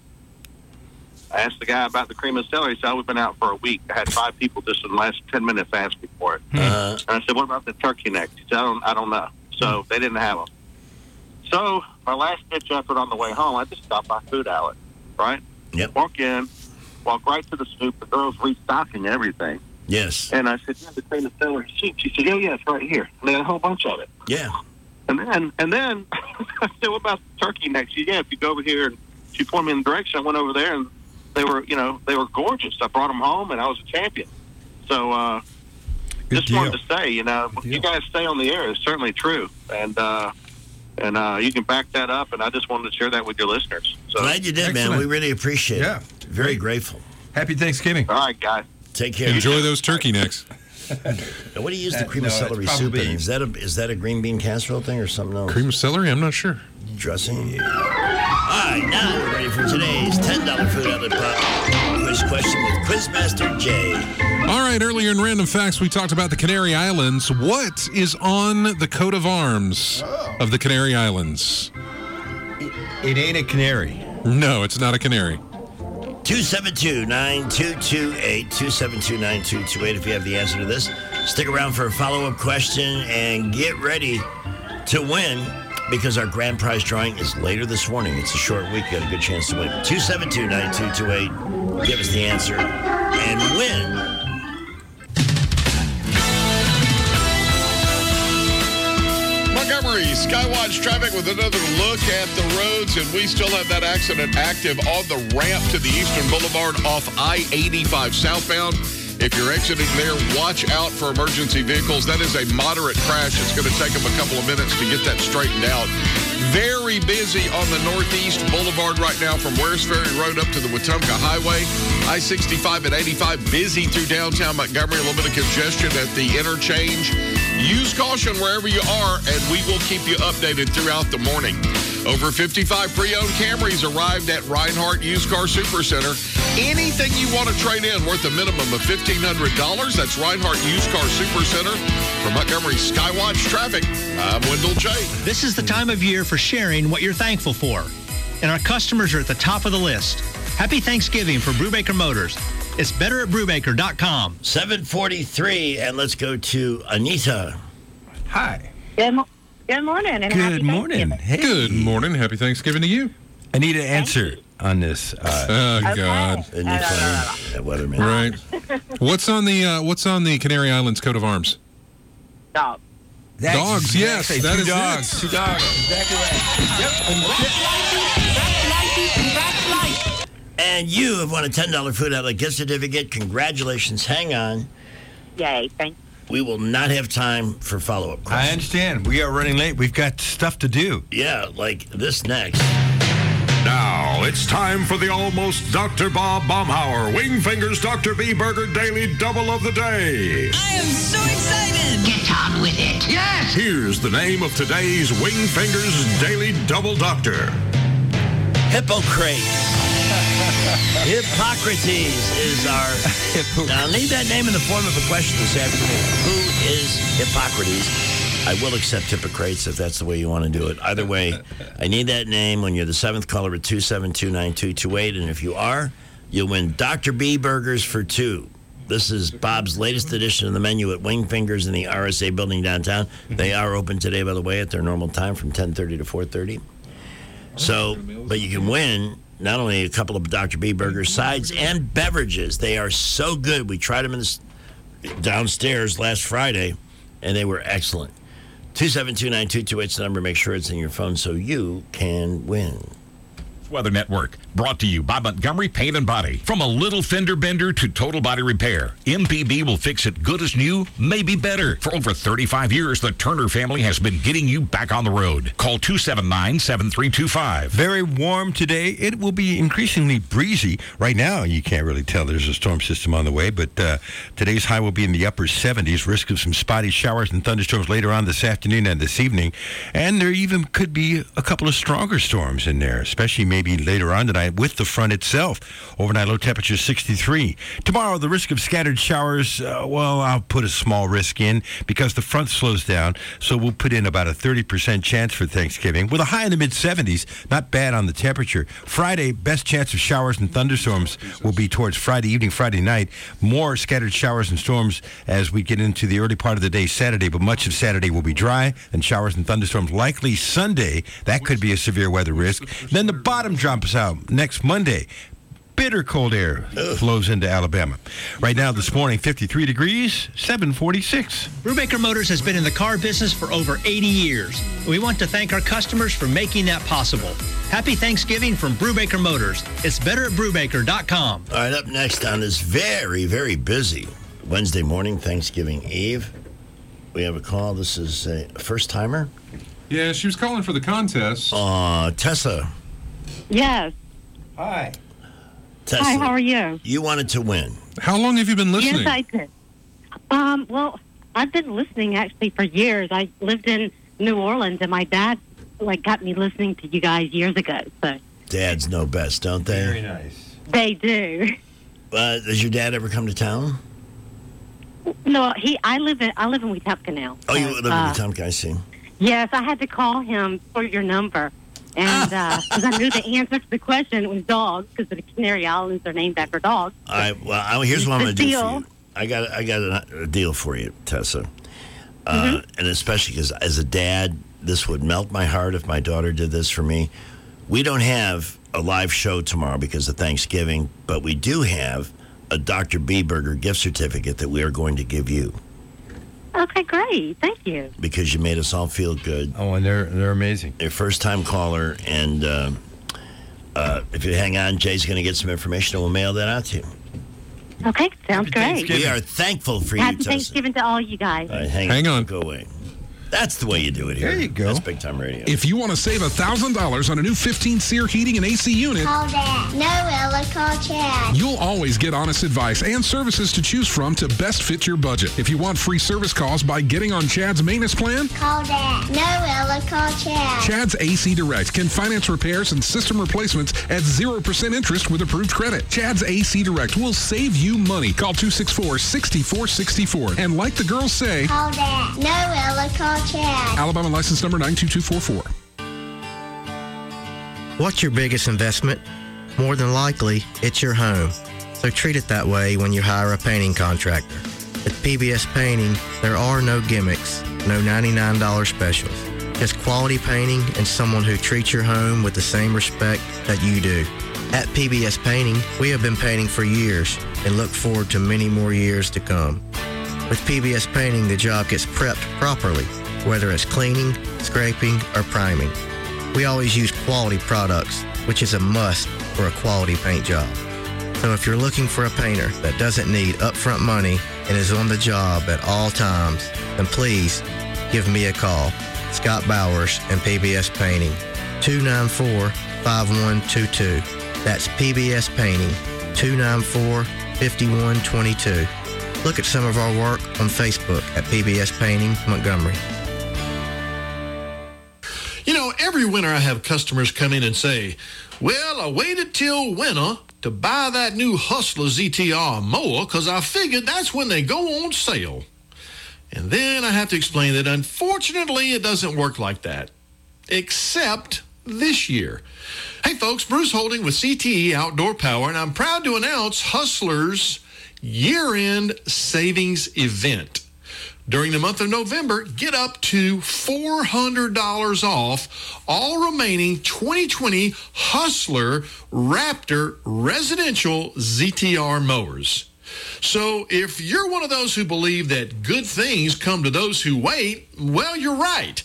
I asked the guy about the cream of celery. He said, "Oh, we've been out for a week." I had five people just in the last ten minutes ask me for it. Uh, And I said, "What about the turkey necks?" He said, I don't, I don't know. So they didn't have them. So my last ditch effort on the way home, I just stopped by Food Outlet, right? Yep. Walk in, walk right to the soup. The girl's restocking everything. Yes. And I said, "Yeah, the cream of celery soup." She said, "Yeah, yeah, it's right here." And they had a whole bunch of it. Yeah. And then, and then I said, "What about the turkey necks?" She said, "Yeah, if you go over here," and she pointed me in the direction. I went over there, and they were, you know, they were gorgeous. I brought them home, and I was a champion. So, uh, Good just deal. wanted to say, you know, you guys stay on the air. It's certainly true, and uh, and uh, you can back that up. And I just wanted to share that with your listeners. So, Glad you did, man. Excellent. We really appreciate Yeah. it. Very grateful. Happy Thanksgiving. all right, guys. Take care. Enjoy those turkey necks. Now, what do you use the Uh, cream no, of it's celery soup probably- in? Is that a is that a green bean casserole thing or something else? Cream of celery? I'm not sure. Dressing. All right, now we're ready for today's ten dollar Food Outlet Pop quiz question with Quizmaster Jay. All right, earlier in Random Facts, we talked about the Canary Islands. What is on the coat of arms of the Canary Islands? It ain't a canary. No, it's not a canary. two seven two, nine two two eight, two seven two, nine two two eight if you have the answer to this. Stick around for a follow-up question and get ready to win because our grand prize drawing is later this morning. It's a short week. You got a good chance to win. two seven two, nine two two eight. Give us the answer and win. Montgomery Skywatch traffic with another look at the roads, and we still have that accident active on the ramp to the Eastern Boulevard off I eighty-five southbound. If you're exiting there, watch out for emergency vehicles. That is a moderate crash. It's going to take them a couple of minutes to get that straightened out. Very busy on the Northeast Boulevard right now from Wares Ferry Road up to the Wetumpka Highway. I sixty-five and eighty-five busy through downtown Montgomery. A little bit of congestion at the interchange. Use caution wherever you are, and we will keep you updated throughout the morning. Over fifty-five pre-owned Camrys arrived at Reinhardt Used Car Supercenter. Anything you want to trade in worth a minimum of fifteen hundred dollars. That's Reinhardt Used Car Supercenter. For Montgomery Skywatch Traffic, I'm Wendell J. This is the time of year for sharing what you're thankful for. And our customers are at the top of the list. Happy Thanksgiving for Brubaker Motors. It's better at brubaker dot com. seven forty-three, and let's go to Anita. Hi. Good, mo- good morning. And happy Good morning. Thanksgiving. Hey. Good morning. Happy Thanksgiving to you. I need an answer on this. Uh, Oh, Okay. God. Isn't he funny? That weatherman. Right. What's on the uh, What's on the Canary Islands coat of arms? Dog. that's Dogs, yes, exactly- that two is it. dogs. Two dogs. Exactly right. And you have won a ten dollar Food Outlet gift certificate. Congratulations. Hang on. Yay. Thank We will not have time for follow-up I questions. understand. We are running late. We've got stuff to do. Yeah, like this next. Now it's time for the almost Doctor Bob Baumhauer Wingfingers Doctor B Burger Daily Double of the Day. I am so excited! Get on with it. Yes! Here's the name of today's Wingfingers Daily Double Doctor. Hippocrates. Hippocrates is our... Now, I'll need that name in the form of a question this afternoon. Who is Hippocrates? I will accept Hippocrates if that's the way you want to do it. Either way, I need that name when you're the seventh caller at two seven two, nine two two eight. And if you are, you'll win Doctor B Burgers for two. This is Bob's latest edition of the menu at Wingfingers in the R S A building downtown. They are open today, by the way, at their normal time from ten thirty to four thirty. So, but you can win not only a couple of Doctor B Burger sides and beverages. They are so good. We tried them in the, downstairs last Friday, and they were excellent. two seven two, nine two two eight is the number. Make sure it's in your phone so you can win. Weather Network, brought to you by Montgomery Paint and Body. From a little fender bender to total body repair, M P B will fix it good as new, maybe better. For over thirty-five years, the Turner family has been getting you back on the road. Call two seven nine, seven three two five. Very warm today. It will be increasingly breezy. Right now, you can't really tell there's a storm system on the way, but uh, today's high will be in the upper seventies. Risk of some spotty showers and thunderstorms later on this afternoon and this evening. And there even could be a couple of stronger storms in there, especially maybe later on tonight with the front itself. Overnight low temperature sixty-three. Tomorrow, the risk of scattered showers, uh, well, I'll put a small risk in because the front slows down. So we'll put in about a thirty percent chance for Thanksgiving with a high in the mid seventies. Not bad on the temperature. Friday, best chance of showers and thunderstorms will be towards Friday evening, Friday night. More scattered showers and storms as we get into the early part of the day Saturday, but much of Saturday will be dry and showers and thunderstorms likely Sunday. That could be a severe weather risk. Then the bottom drops out next Monday. Bitter cold air flows into Alabama. Right now, this morning, fifty-three degrees, seven forty-six. Brubaker Motors has been in the car business for over eighty years. We want to thank our customers for making that possible. Happy Thanksgiving from Brubaker Motors. It's better at brubaker dot com. All right, up next on this very, very busy Wednesday morning, Thanksgiving Eve, we have a call. This is a first-timer. Yeah, she was calling for the contest. Uh, Tessa. Yes. Hi. Tessa, Hi, how are you? You wanted to win. How long have you been listening? Yes, I did. Um, well, I've been listening actually for years. I lived in New Orleans, and my dad like got me listening to you guys years ago. So Dads know best, don't they? Very nice. they do. Uh, does your dad ever come to town? No, he. I live in. I live in Wetumpka now. Oh, you So, live in uh, Wetumpka, I see. Yes, I had to call him for your number, and because I knew the answer to the question it was dogs, because the Canary Islands are named after dogs. I well, I, here's what I'm going The to do for deal. you. I got I got a, a deal for you, Tessa. Uh, Mm-hmm. And especially because as a dad, this would melt my heart if my daughter did this for me. We don't have a live show tomorrow because of Thanksgiving, but we do have a Doctor B. Burger gift certificate that we are going to give you Okay, great. Thank you. because you made us all feel good. Oh, and they're they're amazing. Your first time caller, and uh, uh, if you hang on, Jay's going to get some information and we'll mail that out to you. Okay, sounds great. We are thankful for you, Happy Tessa. Thanksgiving to all you guys. All right, hang, Hang on. Go away. That's the way you do it here. There you go. That's big time radio. If you want to save one thousand dollars on a new fifteen SEER heating and A C unit, Call Dad. No, Ella, call Chad. you'll always get honest advice and services to choose from to best fit your budget. If you want free service calls by getting on Chad's maintenance plan, Call Dad. No, Ella, call Chad. Chad's A C Direct can finance repairs and system replacements at zero percent interest with approved credit. Chad's A C Direct will save you money. Call two six four, six four six four. And like the girls say, Call Dad. No, Ella, call Chad. Alabama license number nine two two four four. What's your biggest investment? More than likely, it's your home. So treat it that way when you hire a painting contractor. At P B S Painting, there are no gimmicks, no ninety-nine dollars specials. Just quality painting and someone who treats your home with the same respect that you do. At P B S Painting, we have been painting for years and look forward to many more years to come. With P B S Painting, the job gets prepped properly, whether it's cleaning, scraping, or priming. We always use quality products, which is a must for a quality paint job. So if you're looking for a painter that doesn't need upfront money and is on the job at all times, then please give me a call. Scott Bowers and P B S Painting, two nine four, five one two two. That's P B S Painting, two nine four, five one two two. Look at some of our work on Facebook at P B S Painting Montgomery. You know, every winter I have customers come in and say, well, I waited till winter to buy that new Hustler Z T R mower because I figured that's when they go on sale. And then I have to explain that unfortunately it doesn't work like that. Except this year. Hey folks, Bruce Holding with C T E Outdoor Power, and I'm proud to announce Hustler's year-end savings event. During the month of November, get up to four hundred dollars off all remaining twenty twenty Hustler Raptor residential Z T R mowers. So if you're one of those who believe that good things come to those who wait, well, you're right.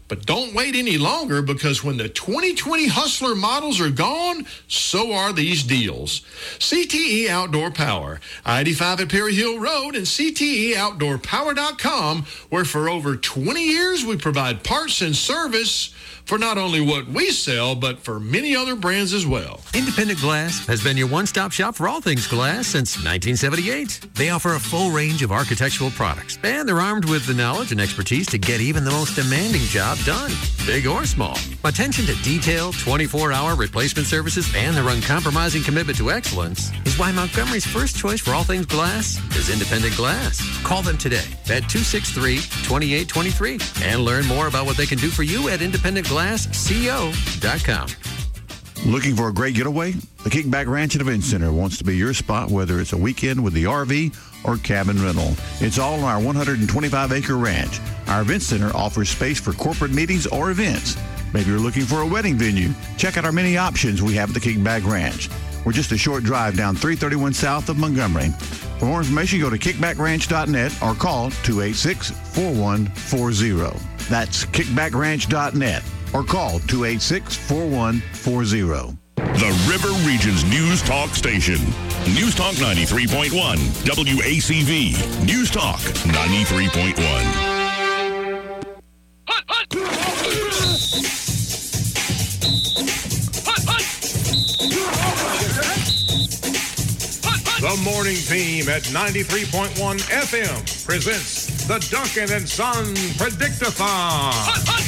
But don't wait any longer, because when the twenty twenty Hustler models are gone, so are these deals. C T E Outdoor Power, I eighty-five at Perry Hill Road, and C T E outdoor power dot com, where for over twenty years we provide parts and service for not only what we sell, but for many other brands as well. Independent Glass has been your one-stop shop for all things glass since nineteen seventy-eight. They offer a full range of architectural products, and they're armed with the knowledge and expertise to get even the most demanding job done, big or small. Attention to detail, twenty-four hour replacement services, and their uncompromising commitment to excellence is why Montgomery's first choice for all things glass is Independent Glass. Call them today at two six three, two eight two three and learn more about what they can do for you at independent glass co dot com. Looking for a great getaway? The Kickback Ranch and Event Center wants to be your spot, whether it's a weekend with the R V or cabin rental. It's all on our one hundred twenty-five acre ranch. Our event center offers space for corporate meetings or events. Maybe you're looking for a wedding venue. Check out our many options we have at the Kickback Ranch. We're just a short drive down three thirty-one south of Montgomery. For more information, go to kickback ranch dot net or call two eight six, four one four zero. That's kickback ranch dot net or call two eight six, four one four zero. The River Region's News Talk Station. News Talk ninety-three point one, W A C V. News Talk ninety-three point one. The morning team at ninety-three point one F M presents the Duncan and Son Predictathon.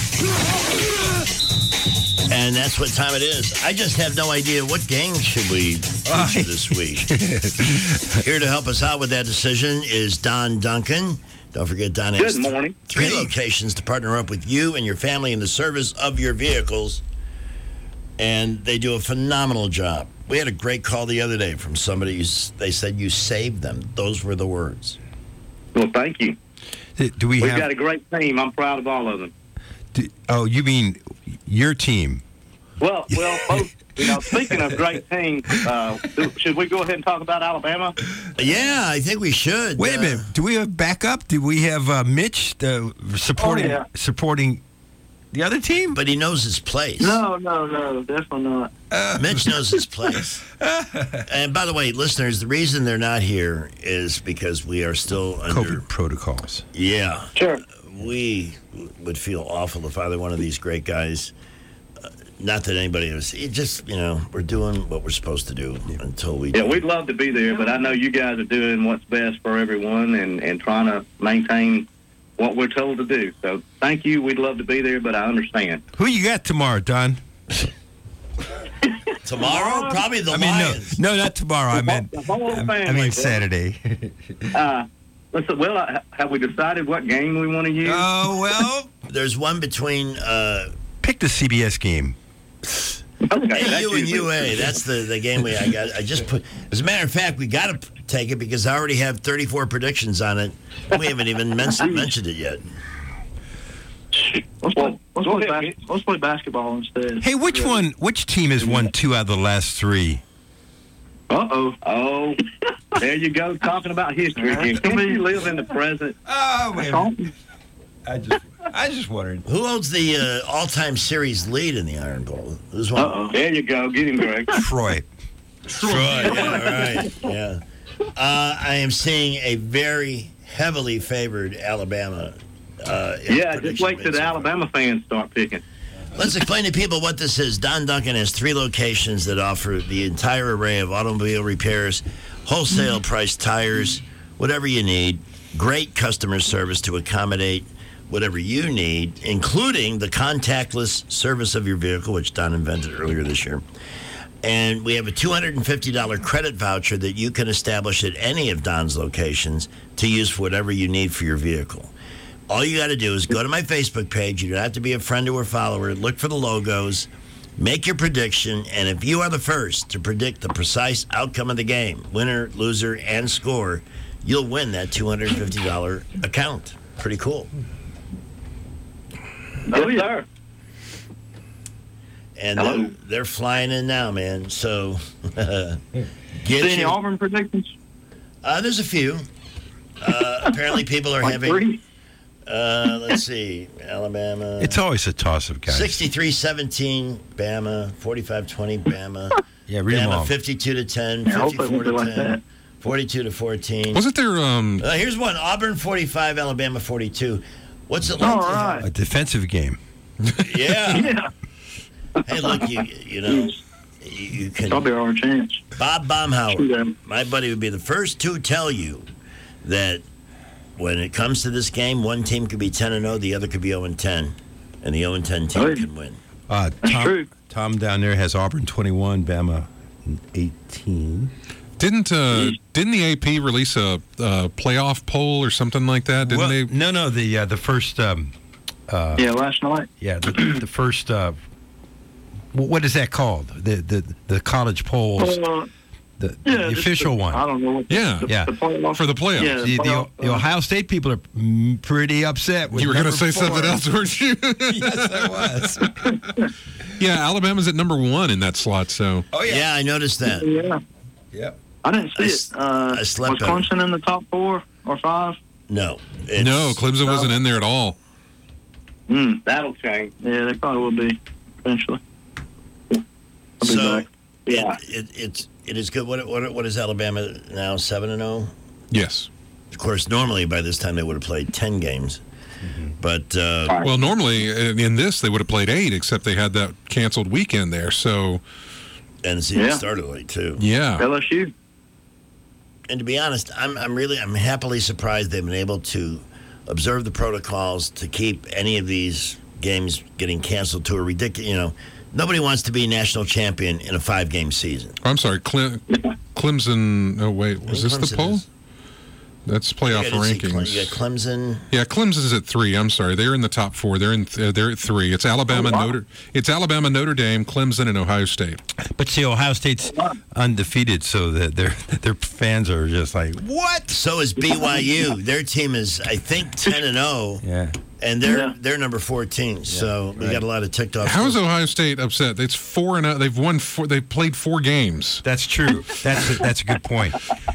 And that's what time it is. I just have no idea what game should we feature this week. Here to help us out with that decision is Don Duncan. Don't forget, Don has Good morning. three Hey. locations to partner up with you and your family in the service of your vehicles. And they do a phenomenal job. We had a great call the other day from somebody. who's- They said you saved them. Those were the words. Well, thank you. Do we We've have? got a great team. I'm proud of all of them. do- oh, you mean your team? Well, well, both, you know, speaking of great teams, uh, do- should we go ahead and talk about Alabama? Yeah, I think we should. Wait a minute. Do we have backup? Do we have uh, Mitch uh, supporting Oh, yeah. supporting the other team? But he knows his place. No, no, no, definitely not. Uh, Mitch knows his place. And by the way, listeners, the reason they're not here is because we are still under COVID protocols. Yeah. Sure. We would feel awful if either one of these great guys, uh, not that anybody was, it just, you know, we're doing what we're supposed to do until we Yeah, do. we'd love to be there, but I know you guys are doing what's best for everyone and, and trying to maintain what we're told to do. So thank you. We'd love to be there, but I understand. Who you got tomorrow, Don? Tomorrow? Probably the I mean, no, Lions. no, not tomorrow. I meant, The whole I family, mean bro. Saturday. Uh, listen, well, uh, have we decided what game we want to use? Oh, well. There's one between uh, Pick the C B S game. Okay, A that's U and usually- U A. That's the, the game we I got. I just put. As a matter of fact, we got to take it because I already have thirty-four predictions on it. We haven't even mentioned mentioned it yet. Let's play, let's, play bas- let's play basketball instead. Hey, which one? Which team has won two out of the last three? Uh-oh. Oh, there you go, talking about history again. Can we live in the present? Oh, wait a minute. I just, I just wondered. Who owns the uh, all-time series lead in the Iron Bowl? Who's one? Uh-oh. There you go. Get him, Greg. Troy. Troy. Yeah, right. Yeah. Uh, I am seeing a very heavily favored Alabama. Uh, in Yeah, just prediction wait till wins. the Alabama fans start picking. Let's explain to people what this is. Don Duncan has three locations that offer the entire array of automobile repairs, wholesale price tires, whatever you need. Great customer service to accommodate whatever you need, including the contactless service of your vehicle, which Don invented earlier this year. And we have a two hundred fifty dollars credit voucher that you can establish at any of Don's locations to use for whatever you need for your vehicle. All you got to do is go to my Facebook page. You don't have to be a friend or a follower. Look for the logos. Make your prediction. And if you are the first to predict the precise outcome of the game, winner, loser, and score, you'll win that two hundred fifty dollars account. Pretty cool. Oh, yeah. And Hello. they're, they're flying in now, man. So get Any your, Auburn predictions? Uh, there's a few. Uh, apparently, people are Like having three? Uh, let's see. Alabama. It's always a toss-up, guys. sixty-three seventeen, Bama. forty-five twenty, Bama. Yeah, read them Bama, all. fifty-two to ten. Yeah, hopefully fifty-four it won't to be like ten. that. forty-two to fourteen. Wasn't there? Um, Uh, here's one. Auburn forty-five, Alabama forty-two. What's it like? All to right. A defensive game. have- Yeah. Yeah. Hey, look, you you know, you, you can. Probably our chance. Bob Shoot Baumhauer, them. my buddy, would be the first to tell you that when it comes to this game, one team could be ten and oh, the other could be oh and ten, and the oh and ten team Oh, yeah. can win. Uh, That's Tom, true. Tom down there has Auburn twenty-one, Bama eighteen. didn't uh, didn't the A P release a, a playoff poll or something like that? Didn't Well, they? No, no, the uh, the first, um, uh, Yeah, last night. yeah, the, the first. Uh, wh- what is that called? The the the college polls, Uh, the, yeah, the just official the- one. I don't know. What Yeah. the, Yeah. The playoff. For the playoffs. Yeah, The, the, playoff, the uh, Ohio State people are mm, pretty upset. With You were going to number say four. something else, weren't you? Yes, I was. Yeah, Alabama's at number one in that slot. So Oh Yeah, yeah. I noticed that. Yeah. Yep. I didn't see I it. s- Uh, I slept was on it. Clemson in the top four or five? No. It's, no, Clemson no. wasn't in there at all. Mm. That'll change. Yeah, they probably will be eventually. I'll be So back. Yeah. it, it, it's it is good. What what what is Alabama now? Seven and zero. Yes. Of course, normally by this time they would have played ten games, but uh, Well, normally in in this they would have played eight, except they had that canceled weekend there. So and the season Yeah. started late too. yeah, L S U. And to be honest, I'm I'm really I'm happily surprised they've been able to observe the protocols to keep any of these games getting canceled to a ridiculous. You know, nobody wants to be national champion in a five game season. I'm sorry, Cle- Clemson. Oh wait, was this the Clemson poll? is- That's playoff You gotta see Cle- rankings. You got Clemson. Yeah, Clemson's at three. I'm sorry, they're in the top four. They're in. Uh, they're at three. It's Alabama, Oh, wow. Notre. It's Alabama, Notre Dame, Clemson, and Ohio State. But see, Ohio State's undefeated, so that their their fans are just like, what? So is B Y U. Their team is, I think, ten and zero, Yeah. and they're Yeah. they're number fourteen. So we right. got a lot of ticked off. How is Ohio State upset? It's four and oh. They've won four. They've played four games. That's true. That's a, that's a good point.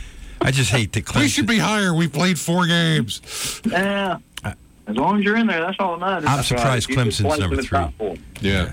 I just hate the Clemson. We should be higher. We played four games. Yeah. As long as you're in there, that's all that matters. I'm That's surprised right. You just Clemson's place number in the three. top four. Yeah.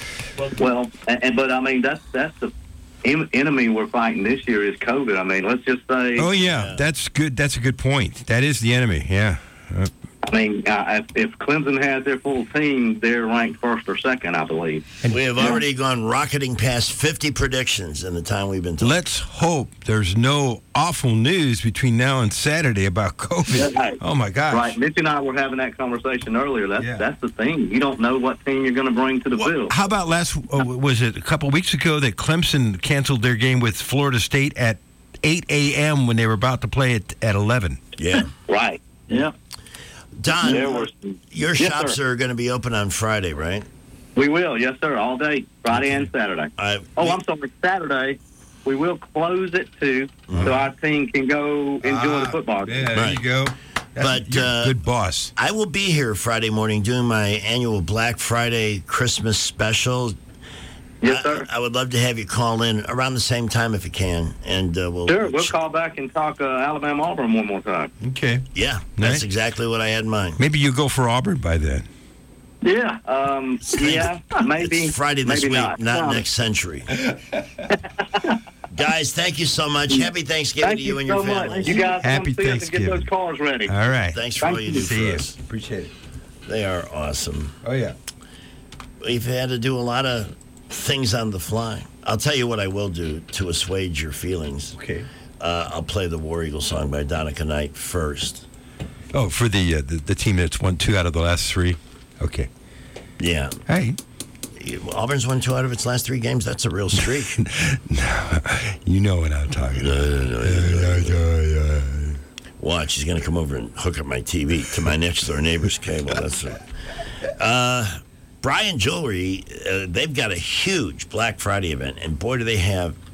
Well, and, and but I mean that's that's the en- enemy we're fighting this year is COVID. I mean, let's just say. Oh yeah, that's good. That's a good point. That is the enemy. Yeah. Uh, I mean, uh, if, if Clemson has their full team, they're ranked first or second, I believe. We have already gone rocketing past fifty predictions in the time we've been talking. let's hope there's no awful news between now and Saturday about COVID. Right. Oh my gosh. Right. Mitch and I were having that conversation earlier. That's Yeah. that's the thing. You don't know what team you're going to bring to the Well, field. how about last? Uh, was it a couple weeks ago that Clemson canceled their game with Florida State at eight a.m. when they were about to play it at eleven? Yeah. Right. Yeah. Don, There were some- your Yes, shops sir. are going to be open on Friday, right? We will. Yes, sir. All day, Friday and Saturday. I, Oh, I'm sorry. Saturday, we will close at two, so our team can go enjoy the football game. Yeah, there Right. you go. That's But, you're a uh, good boss. I will be here Friday morning doing my annual Black Friday Christmas special. Yes, sir. I, I would love to have you call in around the same time if you can, and uh, we'll. Sure, we'll call back and talk uh, Alabama Auburn one more time. Okay. Yeah, that's Nice. exactly what I had in mind. Maybe you go for Auburn by then. Yeah, um, yeah, maybe It's Friday this maybe week, not. not, No. next century. Guys, thank you so much. Happy Thanksgiving Thank to you, you and so your much. families. You guys Happy come see us and get Thanksgiving. those cars ready. All right. Thanks for all Thank you you. do See for you. us. Appreciate it. They are awesome. Oh yeah. We've had to do a lot of things on the fly. I'll tell you what I will do to assuage your feelings. Okay. Uh, I'll play the War Eagle song by Donica Knight first. Oh, for the, uh, the the team that's won two out of the last three. Okay. Yeah. Hey. Auburn's won two out of its last three games. That's a real streak. You know what I'm talking about. Watch, he's going to come over and hook up my T V to my next door neighbor's cable. That's it. Uh, Brian Jewelry, uh, they've got a huge Black Friday event, and boy, do they have